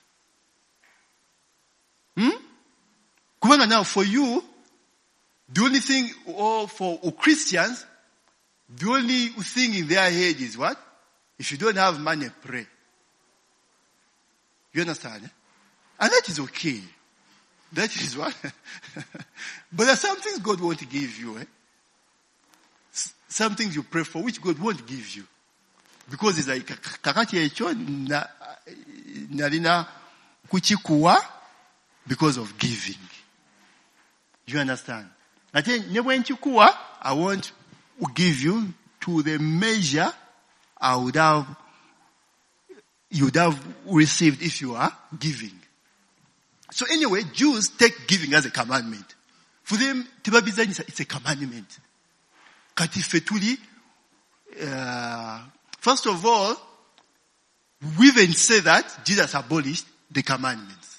Now for you, the only thing, or for Christians, the only thing in their head is what? If you don't have money, pray. You understand? And that is okay. That is what? But there are some things God won't give you. Some things you pray for, which God won't give you. Because it's like, kakati echo nalina kuchikuwa because of giving. You understand? I want to give you to the measure you would have received if you are giving. So anyway, Jews take giving as a commandment. For them, it's a commandment. Katifetuli, first of all, we even say that Jesus abolished the commandments.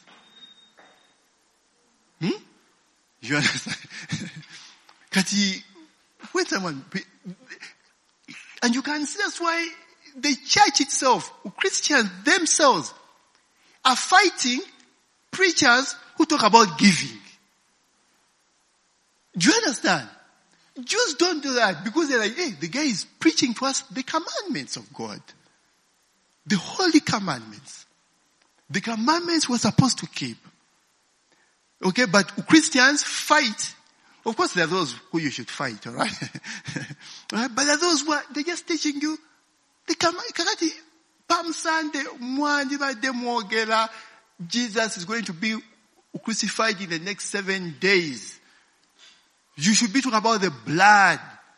You understand? Kati, when someone, and you can see that's why the church itself, Christians themselves, are fighting preachers who talk about giving. Do you understand? Jews don't do that because they're like, hey, the guy is preaching to us the commandments of God. The holy commandments. The commandments we're supposed to keep. Okay, but Christians fight. Of course, there are those who you should fight, alright? Right? But there are those who they're just teaching you the commandments. Palm Sunday, Jesus is going to be crucified in the next 7 days. You should be talking about the blood.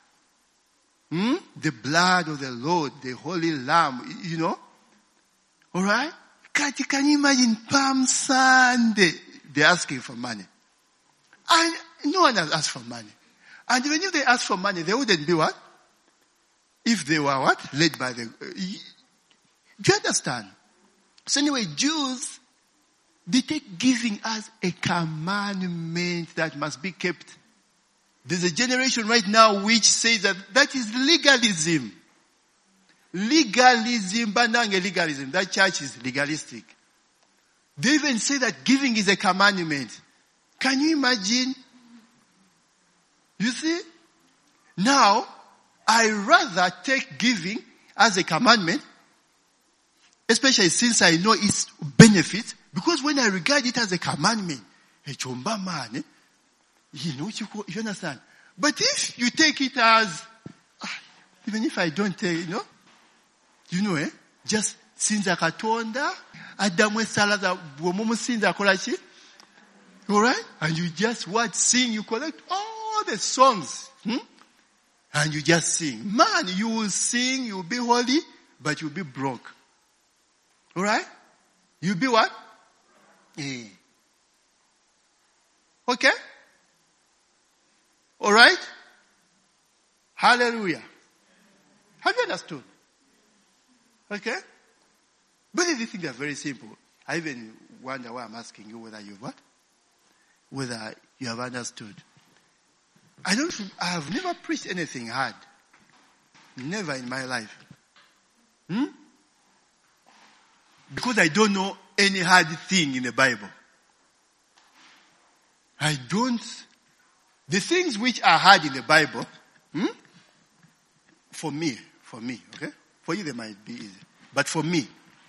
The blood of the Lord, the holy lamb, Alright? Can you imagine Palm Sunday? They're asking for money. And no one has asked for money. And even if they asked for money, they wouldn't be what? If they were what? Led by the... Do you understand? So anyway, Jews, they take giving as a commandment that must be kept. There's a generation right now which says that is legalism. Legalism, banange legalism. That church is legalistic. They even say that giving is a commandment. Can you imagine? You see? Now, I rather take giving as a commandment, especially since I know its benefits, because when I regard it as a commandment, you understand? But if you take it as, even if I don't take, just sinza katonda, Adamu esalaza, bwomumu sinza kolachi, alright? And you just sing, you collect all the songs, and you just sing. Man, you will sing, you will be holy, but you'll be broke. Alright? You'll be what? Okay? Alright? Hallelujah. Have you understood? Okay? But these things are very simple. I even wonder why I'm asking you whether you've what? Whether you have understood. I have never preached anything hard. Never in my life. Because I don't know any hard thing in the Bible. The things which are hard in the Bible, for me, okay? For you they might be easy. But for me,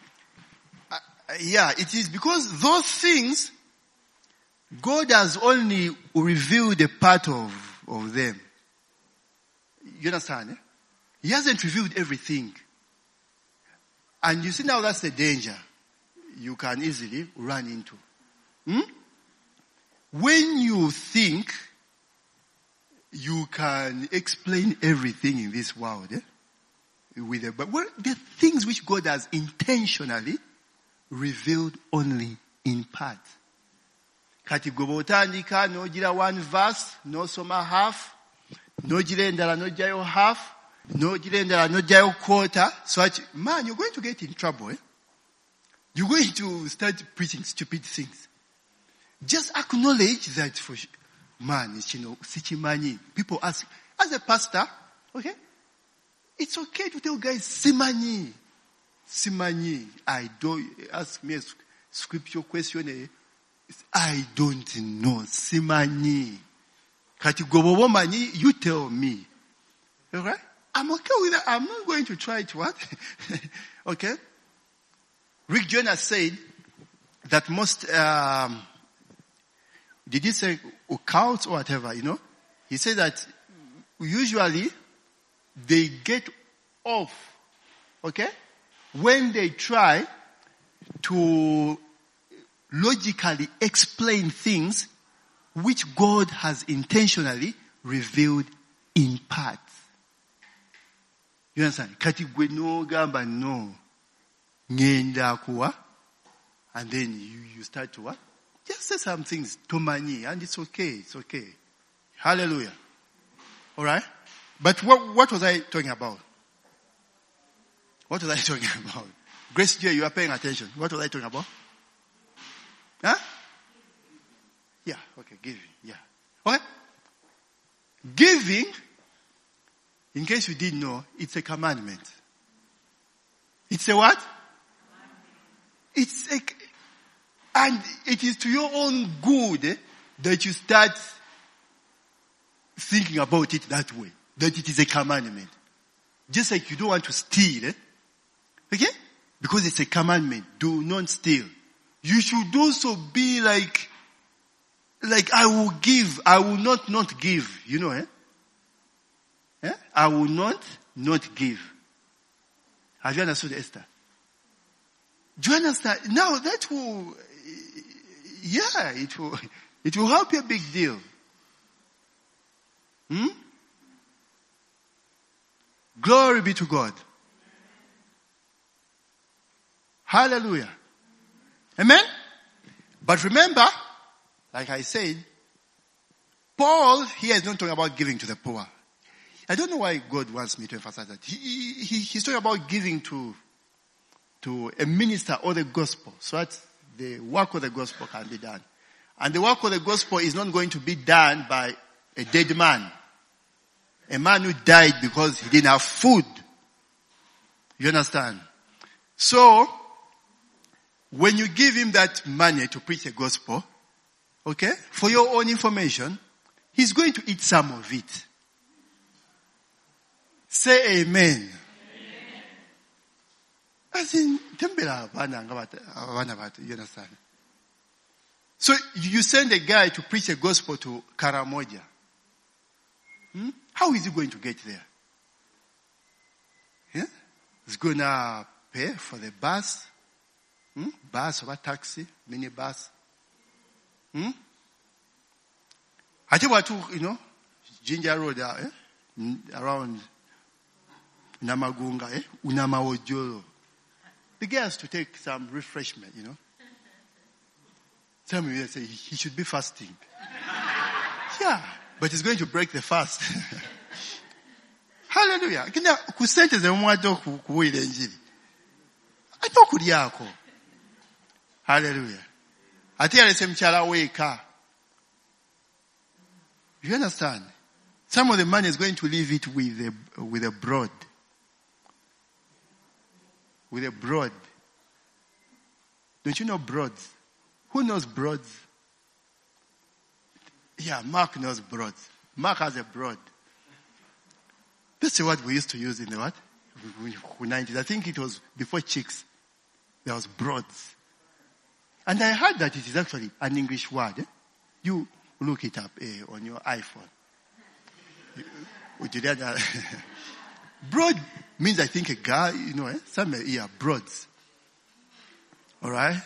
it is because those things, God has only revealed a part of them. You understand? Eh? He hasn't revealed everything. And you see now that's the danger you can easily run into. When you think you can explain everything in this world, but the things which God has intentionally revealed only in part. Kati goba otandika nogira one verse, no soma half, nogira endala nojayo half, nogira endala nojayo quarter. So man, you're going to get in trouble. You're going to start preaching stupid things. Just acknowledge that sichimanyi. People ask, as a pastor, okay, it's okay to tell guys, simanyi. I don't, ask me a scripture question, I don't know, simanyi. Kati gobo mani, you tell me. Okay? I'm okay with that. I'm not going to try to what? Okay? Rick Joyner said that most, did he say occults or whatever, He said that usually they get off, okay, when they try to logically explain things which God has intentionally revealed in part. You understand? Kati gwe no gamba no. Ngenda kuwa. And then you start to what? Just say some things, tomani, and it's okay. Hallelujah. Alright? But what was I talking about? What was I talking about? Grace J, you are paying attention. What was I talking about? Huh? Yeah, okay, giving, yeah. Okay? Giving, in case you didn't know, it's a commandment. It's a what? And it is to your own good that you start thinking about it that way. That it is a commandment. Just like you don't want to steal. Okay? Because it's a commandment. Do not steal. You should also be like I will give. I will not give. I will not give. Have you understood, Esther? Do you understand? Now that will, it will help you a big deal. Glory be to God. Hallelujah. Amen? But remember, like I said, Paul here is not talking about giving to the poor. I don't know why God wants me to emphasize that. He's talking about giving to a minister or the gospel, so that the work of the gospel can be done. And the work of the gospel is not going to be done by a dead man. A man who died because he didn't have food. You understand? So, when you give him that money to preach the gospel, Okay? For your own information, he's going to eat some of it. Say amen. As in, you understand? So you send a guy to preach a gospel to Karamoja. How is he going to get there? Yeah? He's going to pay for the bus. Bus or a taxi, minibus. I tell you, Ginger Road, around Namagunga, Unamaojolo. The guy has to take some refreshment, Some of you say he should be fasting. Yeah, but he's going to break the fast. Hallelujah. Kusente ze mwato kuwile njiri. Ato kuliyako. Hallelujah. Ati alese mchala weka. You understand? Some of the money is going to leave it with a broad. With a broad. Don't you know broads? Who knows broads? Yeah, Mark knows broads. Mark has a broad. That's the word we used to use in the what? 90s. I think it was before chicks. There was broads. And I heard that it is actually an English word. You look it up on your iPhone. Broad means, I think, a guy, some broads. Alright?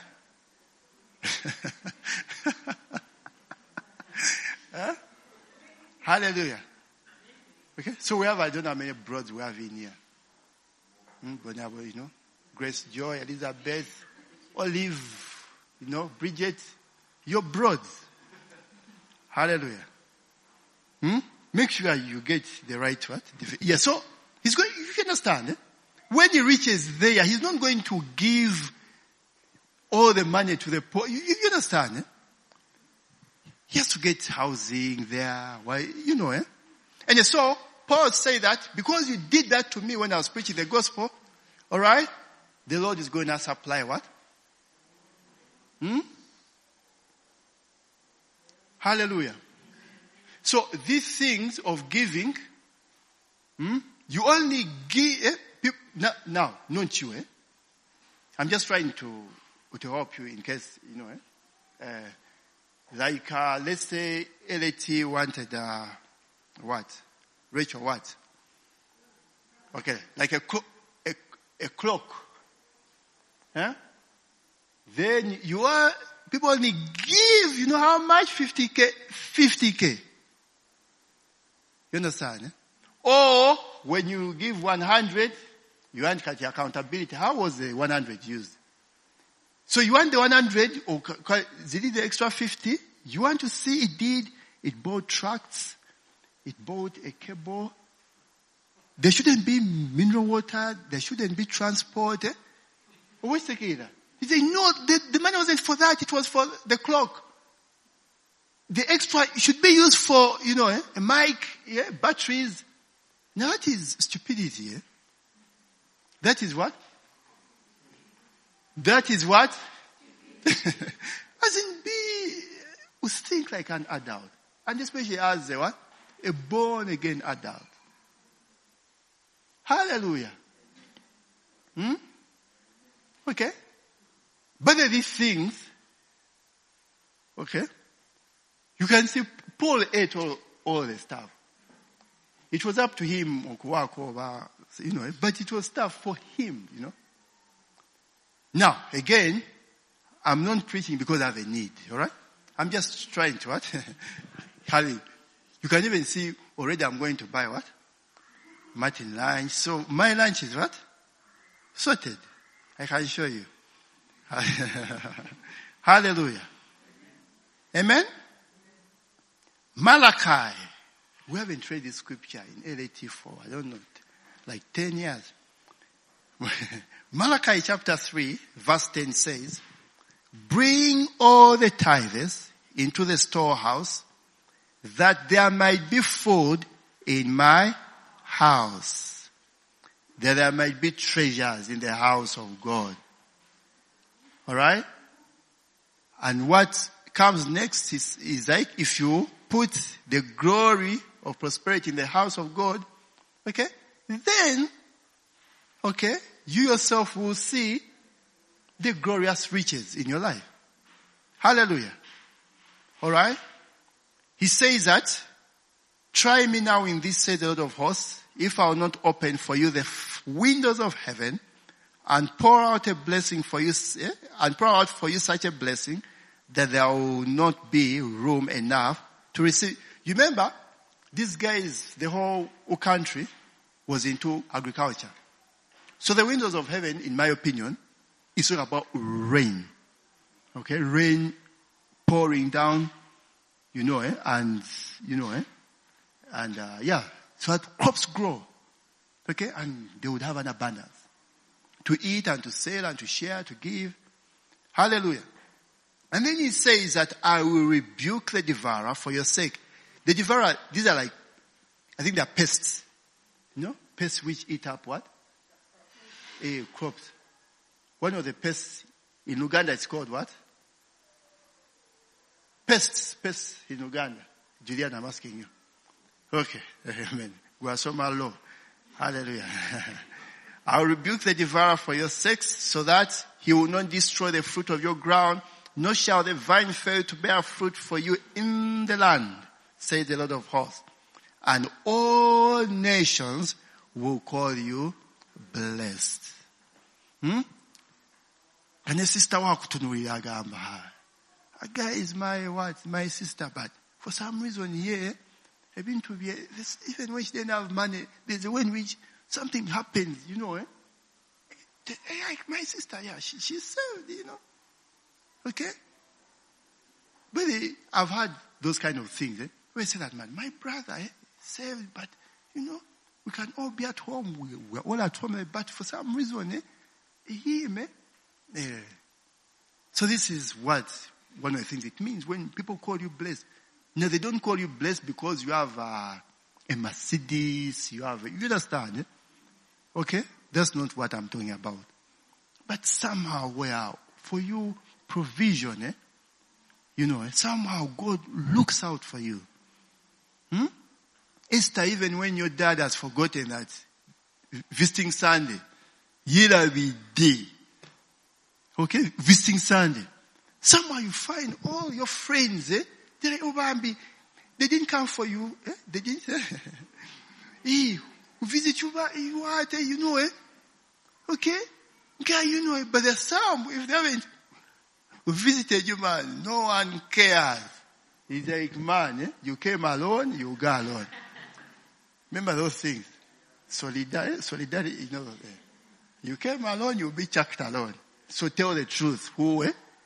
Huh? Hallelujah. Okay, so I don't know how many broads we have in here. Grace, Joy, Elizabeth, Olive, Bridget, your broads. Hallelujah. Make sure you get the right what? Yeah, so he's going, you can understand, when he reaches there, he's not going to give all the money to the poor. You understand, He has to get housing there. Why, And so, Paul said that, because you did that to me when I was preaching the gospel, alright, the Lord is going to supply what? Hallelujah. So, these things of giving, you only give, now, not you, I'm just trying to help you in case, let's say LAT wanted, what? Rachel, what? Okay, like a clock. Huh? Then people only give, how much? 50K. You understand? Or, when you give 100, you want to get accountability. How was the 100 used? So you want the 100, or did it the extra 50? You want to see it bought tracts, it bought a cable. There shouldn't be mineral water, there shouldn't be transport. What's the key? He said, no, the money wasn't for that, it was for the clock. The extra should be used for, a mic, batteries. Now that is stupidity. That is what? That is what? As in we think like an adult. And especially as a what? A born again adult. Hallelujah. Okay. But these things, okay, you can see Paul ate all the stuff. It was up to him, but it was stuff for him, Now, again, I'm not preaching because I have a need, alright? I'm just trying to what? You can even see already I'm going to buy what? Martin lunch. So my lunch is what? Sorted. I can show you. Hallelujah. Amen? Malachi. We haven't read this scripture in LAT for, I don't know, like 10 years. Malachi chapter 3 verse 10 says, bring all the tithes into the storehouse, that there might be food in my house, that there might be treasures in the house of God. Alright? And what comes next is like if you put the glory of prosperity in the house of God, okay, then, okay, you yourself will see the glorious riches in your life. Hallelujah. Alright? He says that, try me now in this, says the Lord of hosts, if I will not open for you the windows of heaven and pour out a blessing for you, and pour out for you such a blessing that there will not be room enough to receive. You remember, these guys, the whole country was into agriculture. So the windows of heaven, in my opinion, is all about rain. Okay, rain pouring down, and, so that crops grow. Okay, and they would have an abundance to eat and to sell and to share, to give. Hallelujah. And then he says that I will rebuke the devourer for your sake. The devourer, these are like, I think they are pests. Pests which eat up what? Crops. One of the pests in Uganda is called what? Pests in Uganda. Julian, I'm asking you. Okay, amen. We are so low. Hallelujah. I will rebuke the devourer for your sakes, so that he will not destroy the fruit of your ground, nor shall the vine fail to bear fruit for you in the land, says the Lord of hosts. And all nations will call you blessed. And the sister a guy is my sister, but for some reason here, even when she didn't have money, there's a way in which something happens, Like my sister, she's saved, Okay? But I've had those kind of things. Where I say that, man, my brother saved, but, we can all be at home. We're all at home, but for some reason, So this is one of the things it means when people call you blessed. No, they don't call you blessed because you have a Mercedes, you understand? Okay? That's not what I'm talking about. But somehow where for you provision, somehow God looks out for you. Esther, even when your dad has forgotten that visiting Sunday, every day. Okay? Visiting Sunday. Somehow you find all your friends, They didn't come for you. They didn't. We visit you, Okay? Guy, but there's some, if they haven't visited you, man, no one cares. It's like, man, you came alone, you go alone. Remember those things? Solidarity, you came alone, you'll be chucked alone. So tell the truth. Who,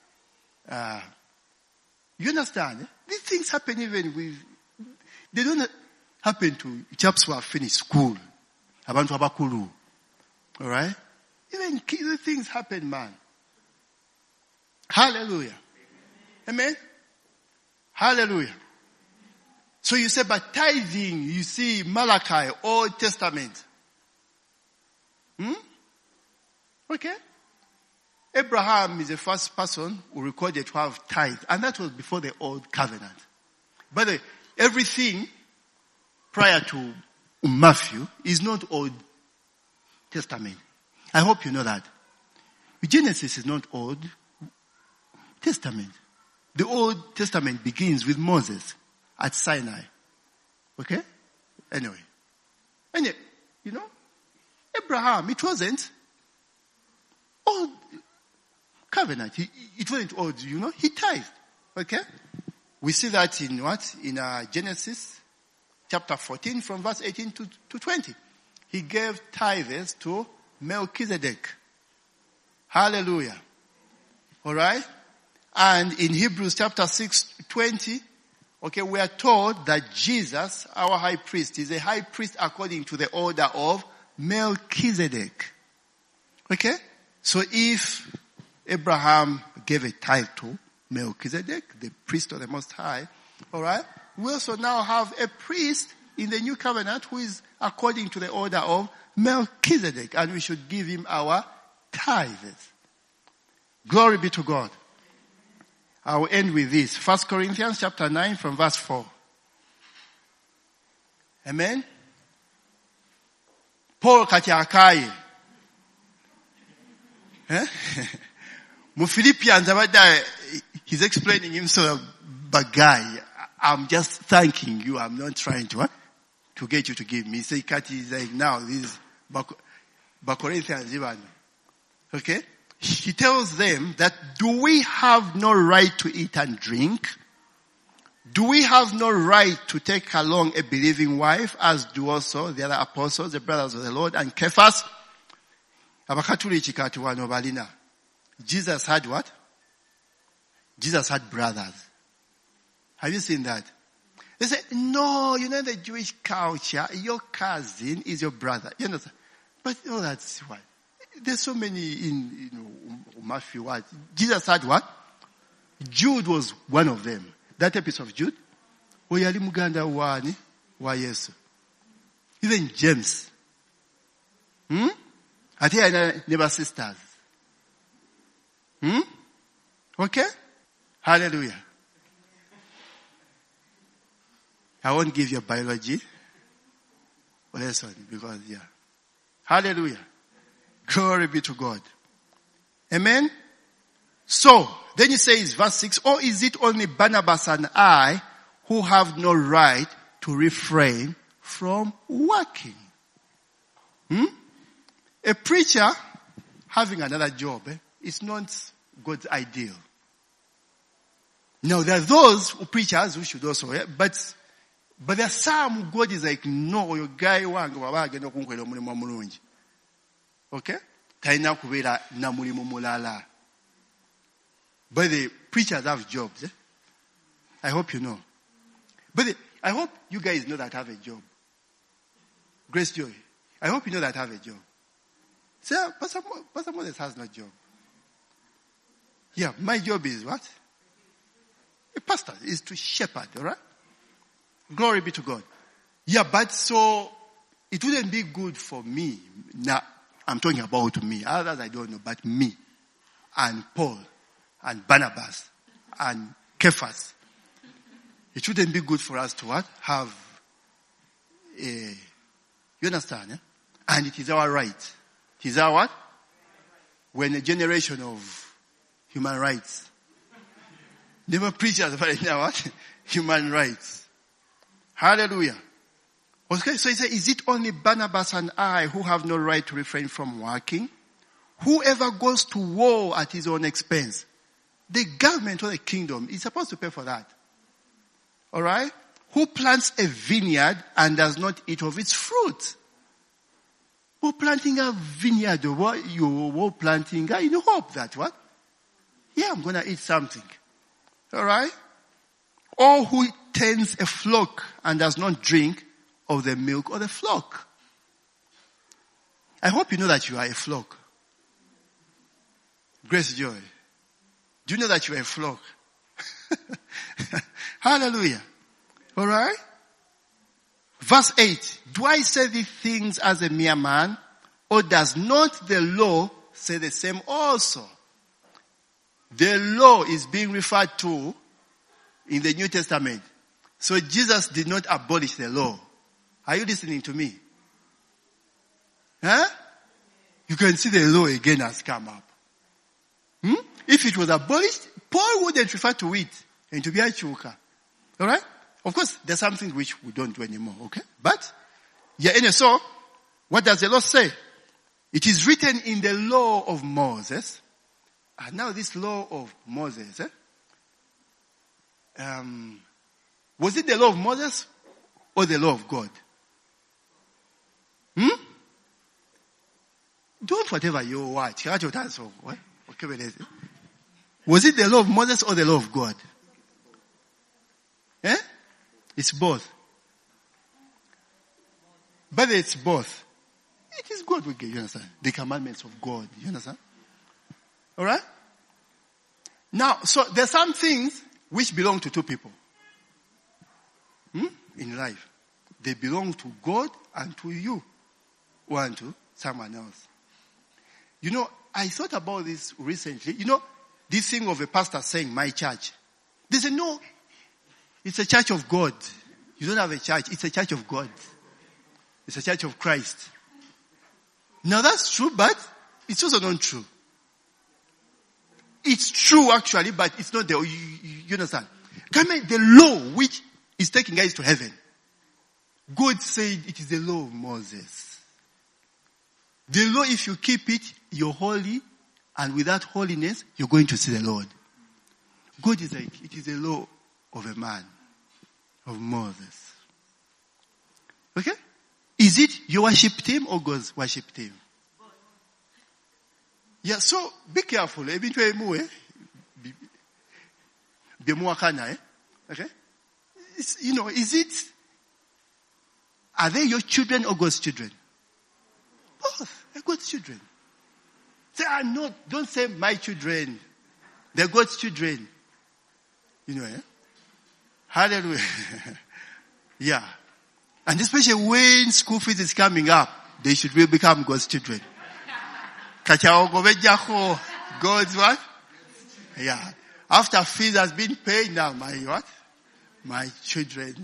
you understand? These things happen even they don't happen to chaps who have finished school. Abantu abakulu. Alright? Even these things happen, man. Hallelujah. Amen? Hallelujah. So you say, but tithing, you see Malachi, Old Testament. Okay? Abraham is the first person who recorded to have tithe, and that was before the Old Covenant. But everything prior to Matthew is not Old Testament. I hope you know that. Genesis is not Old Testament. The Old Testament begins with Moses at Sinai. Okay? Anyway, Abraham, it wasn't Old Covenant. It wasn't old, he tithed. Okay? We see that in what? In Genesis chapter 14 from verse 18 to 20. He gave tithes to Melchizedek. Hallelujah. Alright? And in Hebrews chapter 6:20, okay, we are told that Jesus, our high priest, is a high priest according to the order of Melchizedek. Okay? So if Abraham gave a tithe to Melchizedek, the priest of the Most High, alright, we also now have a priest in the new covenant who is according to the order of Melchizedek, and we should give him our tithes. Glory be to God. I will end with this. 1 Corinthians chapter 9 from verse 4. Amen? Paul Katiakaye. Philippians, he's explaining himself, but guy, I'm just thanking you. I'm not trying to get you to give me. Say, Kati is like, now, this is Corinthians even. Okay? He tells them that, do we have no right to eat and drink? Do we have no right to take along a believing wife, as do also the other apostles, the brothers of the Lord, and Cephas? Jesus had what? Jesus had brothers. Have you seen that? They say, no, the Jewish culture, your cousin is your brother. You know, but that's why. There's so many in Matthew. What? Jesus had what? Jude was one of them. That episode of Jude. Even James. I think I never sisters. Okay? Hallelujah. I won't give you a biology lesson because, Hallelujah. Glory be to God. Amen? So, then he says, verse 6, or is it only Barnabas and I who have no right to refrain from working? A preacher having another job is not God's ideal. Now, there are those preachers who should also, but there are some who God is like, no, your guy wanga. Okay? Taina kubera na mulimu mulala. But the preachers have jobs. I hope you know. But I hope you guys know that I have a job. Grace Joy. I hope you know that I have a job. So, Pastor Moses has no job. Yeah, my job is what? A pastor is to shepherd, alright? Glory be to God. Yeah, but so, it wouldn't be good for me. Now, I'm talking about me. Others I don't know, but me. And Paul. And Barnabas. And Cephas. It shouldn't be good for us to what? Have a, you understand? And it is our right. It is our what? We're in a generation of human rights. Never preachers about it now, what? Human rights. Hallelujah. Okay, so he said, is it only Barnabas and I who have no right to refrain from working? Whoever goes to war at his own expense, the government or the kingdom is supposed to pay for that. Alright? Who plants a vineyard and does not eat of its fruit? Who planting a vineyard, you're planting in hope that what? Yeah, I'm gonna eat something. Alright? Or who tends a flock and does not drink of the milk of the flock. I hope you know that you are a flock. Grace Joy. Do you know that you are a flock? Hallelujah. Alright? Verse 8. Do I say these things as a mere man? Or does not the law say the same also? The law is being referred to in the New Testament. So Jesus did not abolish the law. Are you listening to me? Huh? You can see the law again has come up. If it was abolished, Paul wouldn't refer to it and to be a chuka. Alright? Of course, there's something which we don't do anymore, okay? But, so, what does the law say? It is written in the law of Moses. And now this law of Moses, was it the law of Moses or the law of God? Don't whatever you watch. Was it the law of Moses or the law of God? It's both. But it's both. It is God we get, you understand? The commandments of God, you understand? Alright? Now, so there's some things which belong to two people. In life. They belong to God and to you. Or to someone else. You know, I thought about this recently. You know, this thing of a pastor saying, my church. They say, no, it's a church of God. You don't have a church. It's a church of God. It's a church of Christ. Now that's true, but it's also not true. It's true actually, but it's not there. You understand? The law which is taking guys to heaven. God said it is the law of Moses. The law, if you keep it, you're holy, and without holiness, you're going to see the Lord. God is like, it is the law of a man, of Moses. Okay? Is it you worshipped him or God worshipped him? Yeah, so be careful. Okay? Is it, are they your children or God's children? Both. They're God's children. Say, don't say my children. They're God's children. Hallelujah. Yeah. And especially when school fees is coming up, they should really become God's children. God's what? Yeah. After fees has been paid now, my what? My children.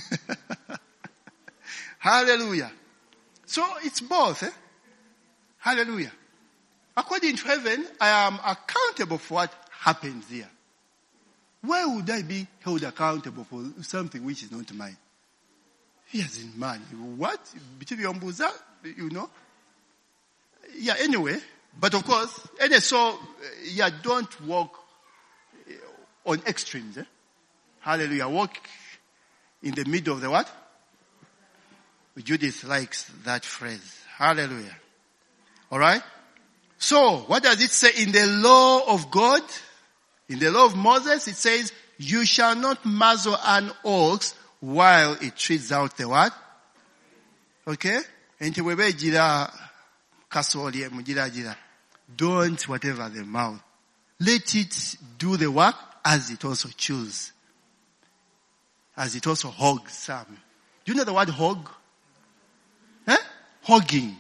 Hallelujah. So it's both. Hallelujah. According to heaven, I am accountable for what happens here. Why would I be held accountable for something which is not mine? He has in mind. What? Yeah, anyway. But of course, don't walk on extremes. Hallelujah. Walk in the middle of the what? Judith likes that phrase. Hallelujah. Alright? So, what does it say in the law of God? In the law of Moses, it says, you shall not muzzle an ox while it treads out the what? Okay? Don't whatever the mouth. Let it do the work as it also chews. As it also hogs some. Do you know the word hog? Hogging.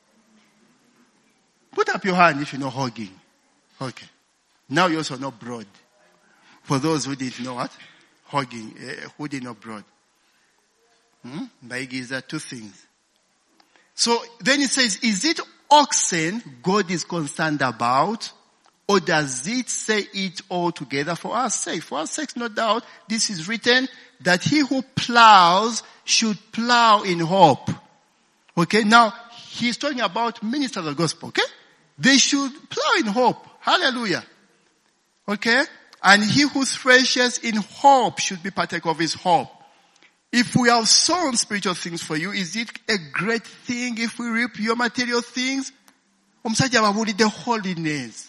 Put up your hand if you know hogging. Okay. Now you also know broad. For those who didn't know what? Hogging. Who didn't know broad? These are two things. So then it says, is it oxen God is concerned about? Or does it say it all together for our sake? For our sake, no doubt, this is written that he who plows should plow in hope. Okay, now he's talking about ministers of the gospel, okay? They should plow in hope. Hallelujah. Okay? And he who threshes in hope should be partaker of his hope. If we have sown spiritual things for you, is it a great thing if we reap your material things? The holiness.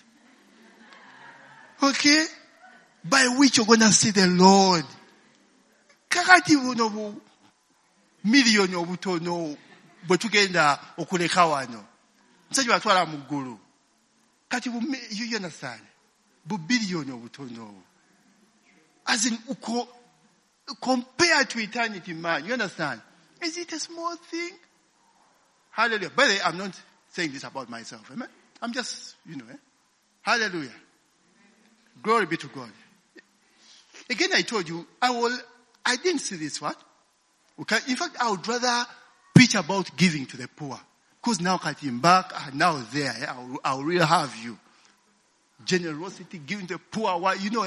Okay? By which you're gonna see the Lord. Kakati buno million obutono bwetugenda okuleka wano. Musajja batwala mu ggulu. Kati you understand? Bu billion obutono. As in compared to eternity, man, you understand? Is it a small thing? Hallelujah. By the way, I'm not saying this about myself. Amen? I'm just, Hallelujah. Glory be to God. Again, I told you, I didn't see this what? Okay. In fact, I would rather preach about giving to the poor. Because now cutting back, now there, I'll really have you. Generosity, giving to the poor,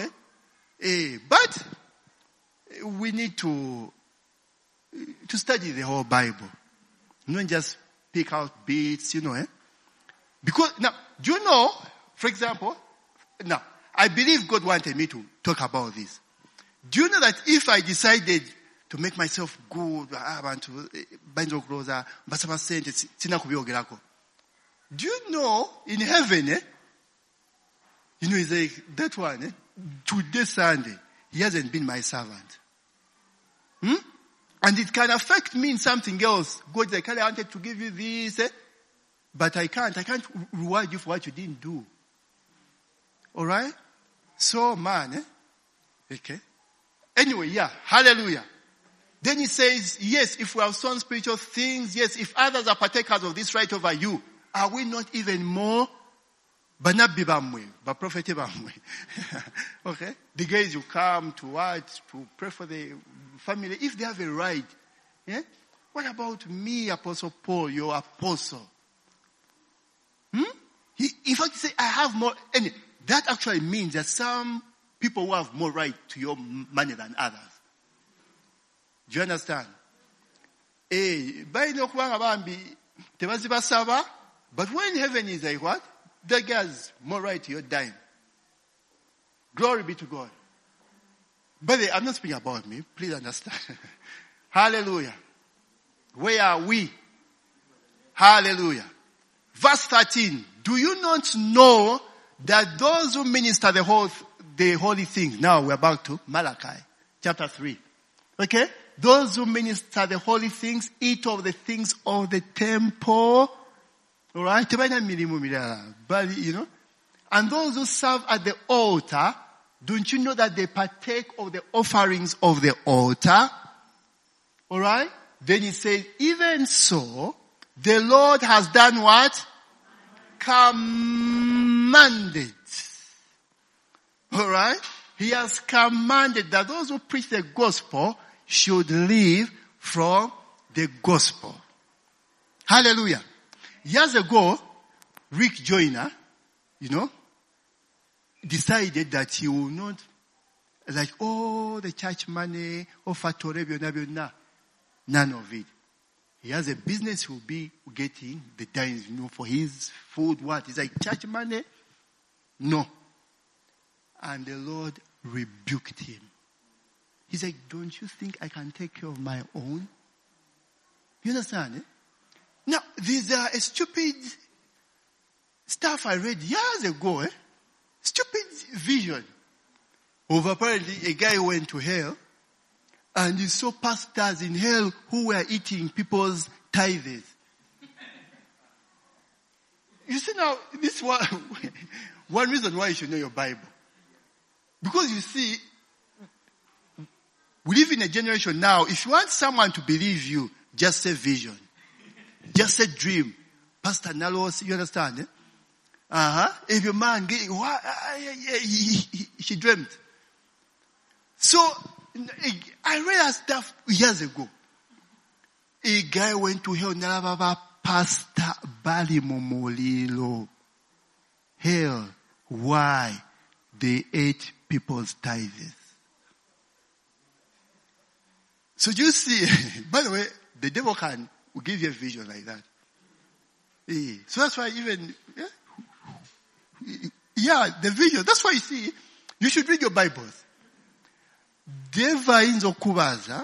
but we need to study the whole Bible. Not just pick out bits, Because, now, do you know, for example, now, I believe God wanted me to talk about this. Do you know that if I decided to make myself good, do you know in heaven, it's like that one, today Sunday, he hasn't been my servant. And it can affect me in something else. God, I wanted to give you this, but I can't reward you for what you didn't do. Alright? So man, okay. Anyway, yeah, hallelujah. Then he says, yes, if we have sown spiritual things, yes, if others are partakers of this right over you, are we not even more? Banabbi bamwe, baprofeti bamwe. Okay? The guys who come to what? To pray for the family. If they have a right. Yeah? What about me, Apostle Paul, your apostle? In fact, he said, I have more. And that actually means that some people who have more right to your money than others. Do you understand? But when heaven is like what? That guy has more right to your dime. Glory be to God. But I'm not speaking about me. Please understand. Hallelujah. Where are we? Hallelujah. Verse 13. Do you not know that those who minister the holy things, now we're back to Malachi, chapter 3. Okay? Those who minister the holy things eat of the things of the temple. Alright? But, you know. And those who serve at the altar, don't you know that they partake of the offerings of the altar? Alright? Then he says, even so, the Lord has done what? Commanded. Alright? He has commanded that those who preach the gospel should live from the gospel. Hallelujah. Years ago, Rick Joyner, you know, decided that he will not, like, the church money, none of it. He has a business he will be getting the times, you know, for his food, what? He's like, church money? No. And the Lord rebuked him. He's like, don't you think I can take care of my own? You understand? Eh? Now, these are a stupid stuff I read years ago. Stupid vision. Of apparently a guy who went to hell and he saw pastors in hell who were eating people's tithes. You see now, this one reason why you should know your Bible. Because you see, we live in a generation now, if you want someone to believe you, just say vision. Just say dream. Pastor Nalos, you understand? If your man, she dreamt. So, I read stuff years ago. A guy went to hell, Pastor Bali Momolilo. Hell. Why? They ate people's tithes. So you see, by the way, the devil can give you a vision like that. So that's why even, the vision, that's why you see, you should read your Bibles. Deva inzo kubaza.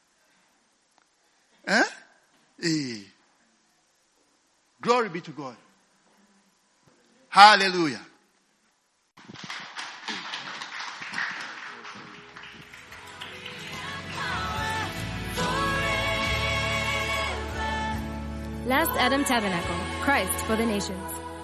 Glory be to God. Hallelujah. Last Adam Tabernacle, Christ for the Nations.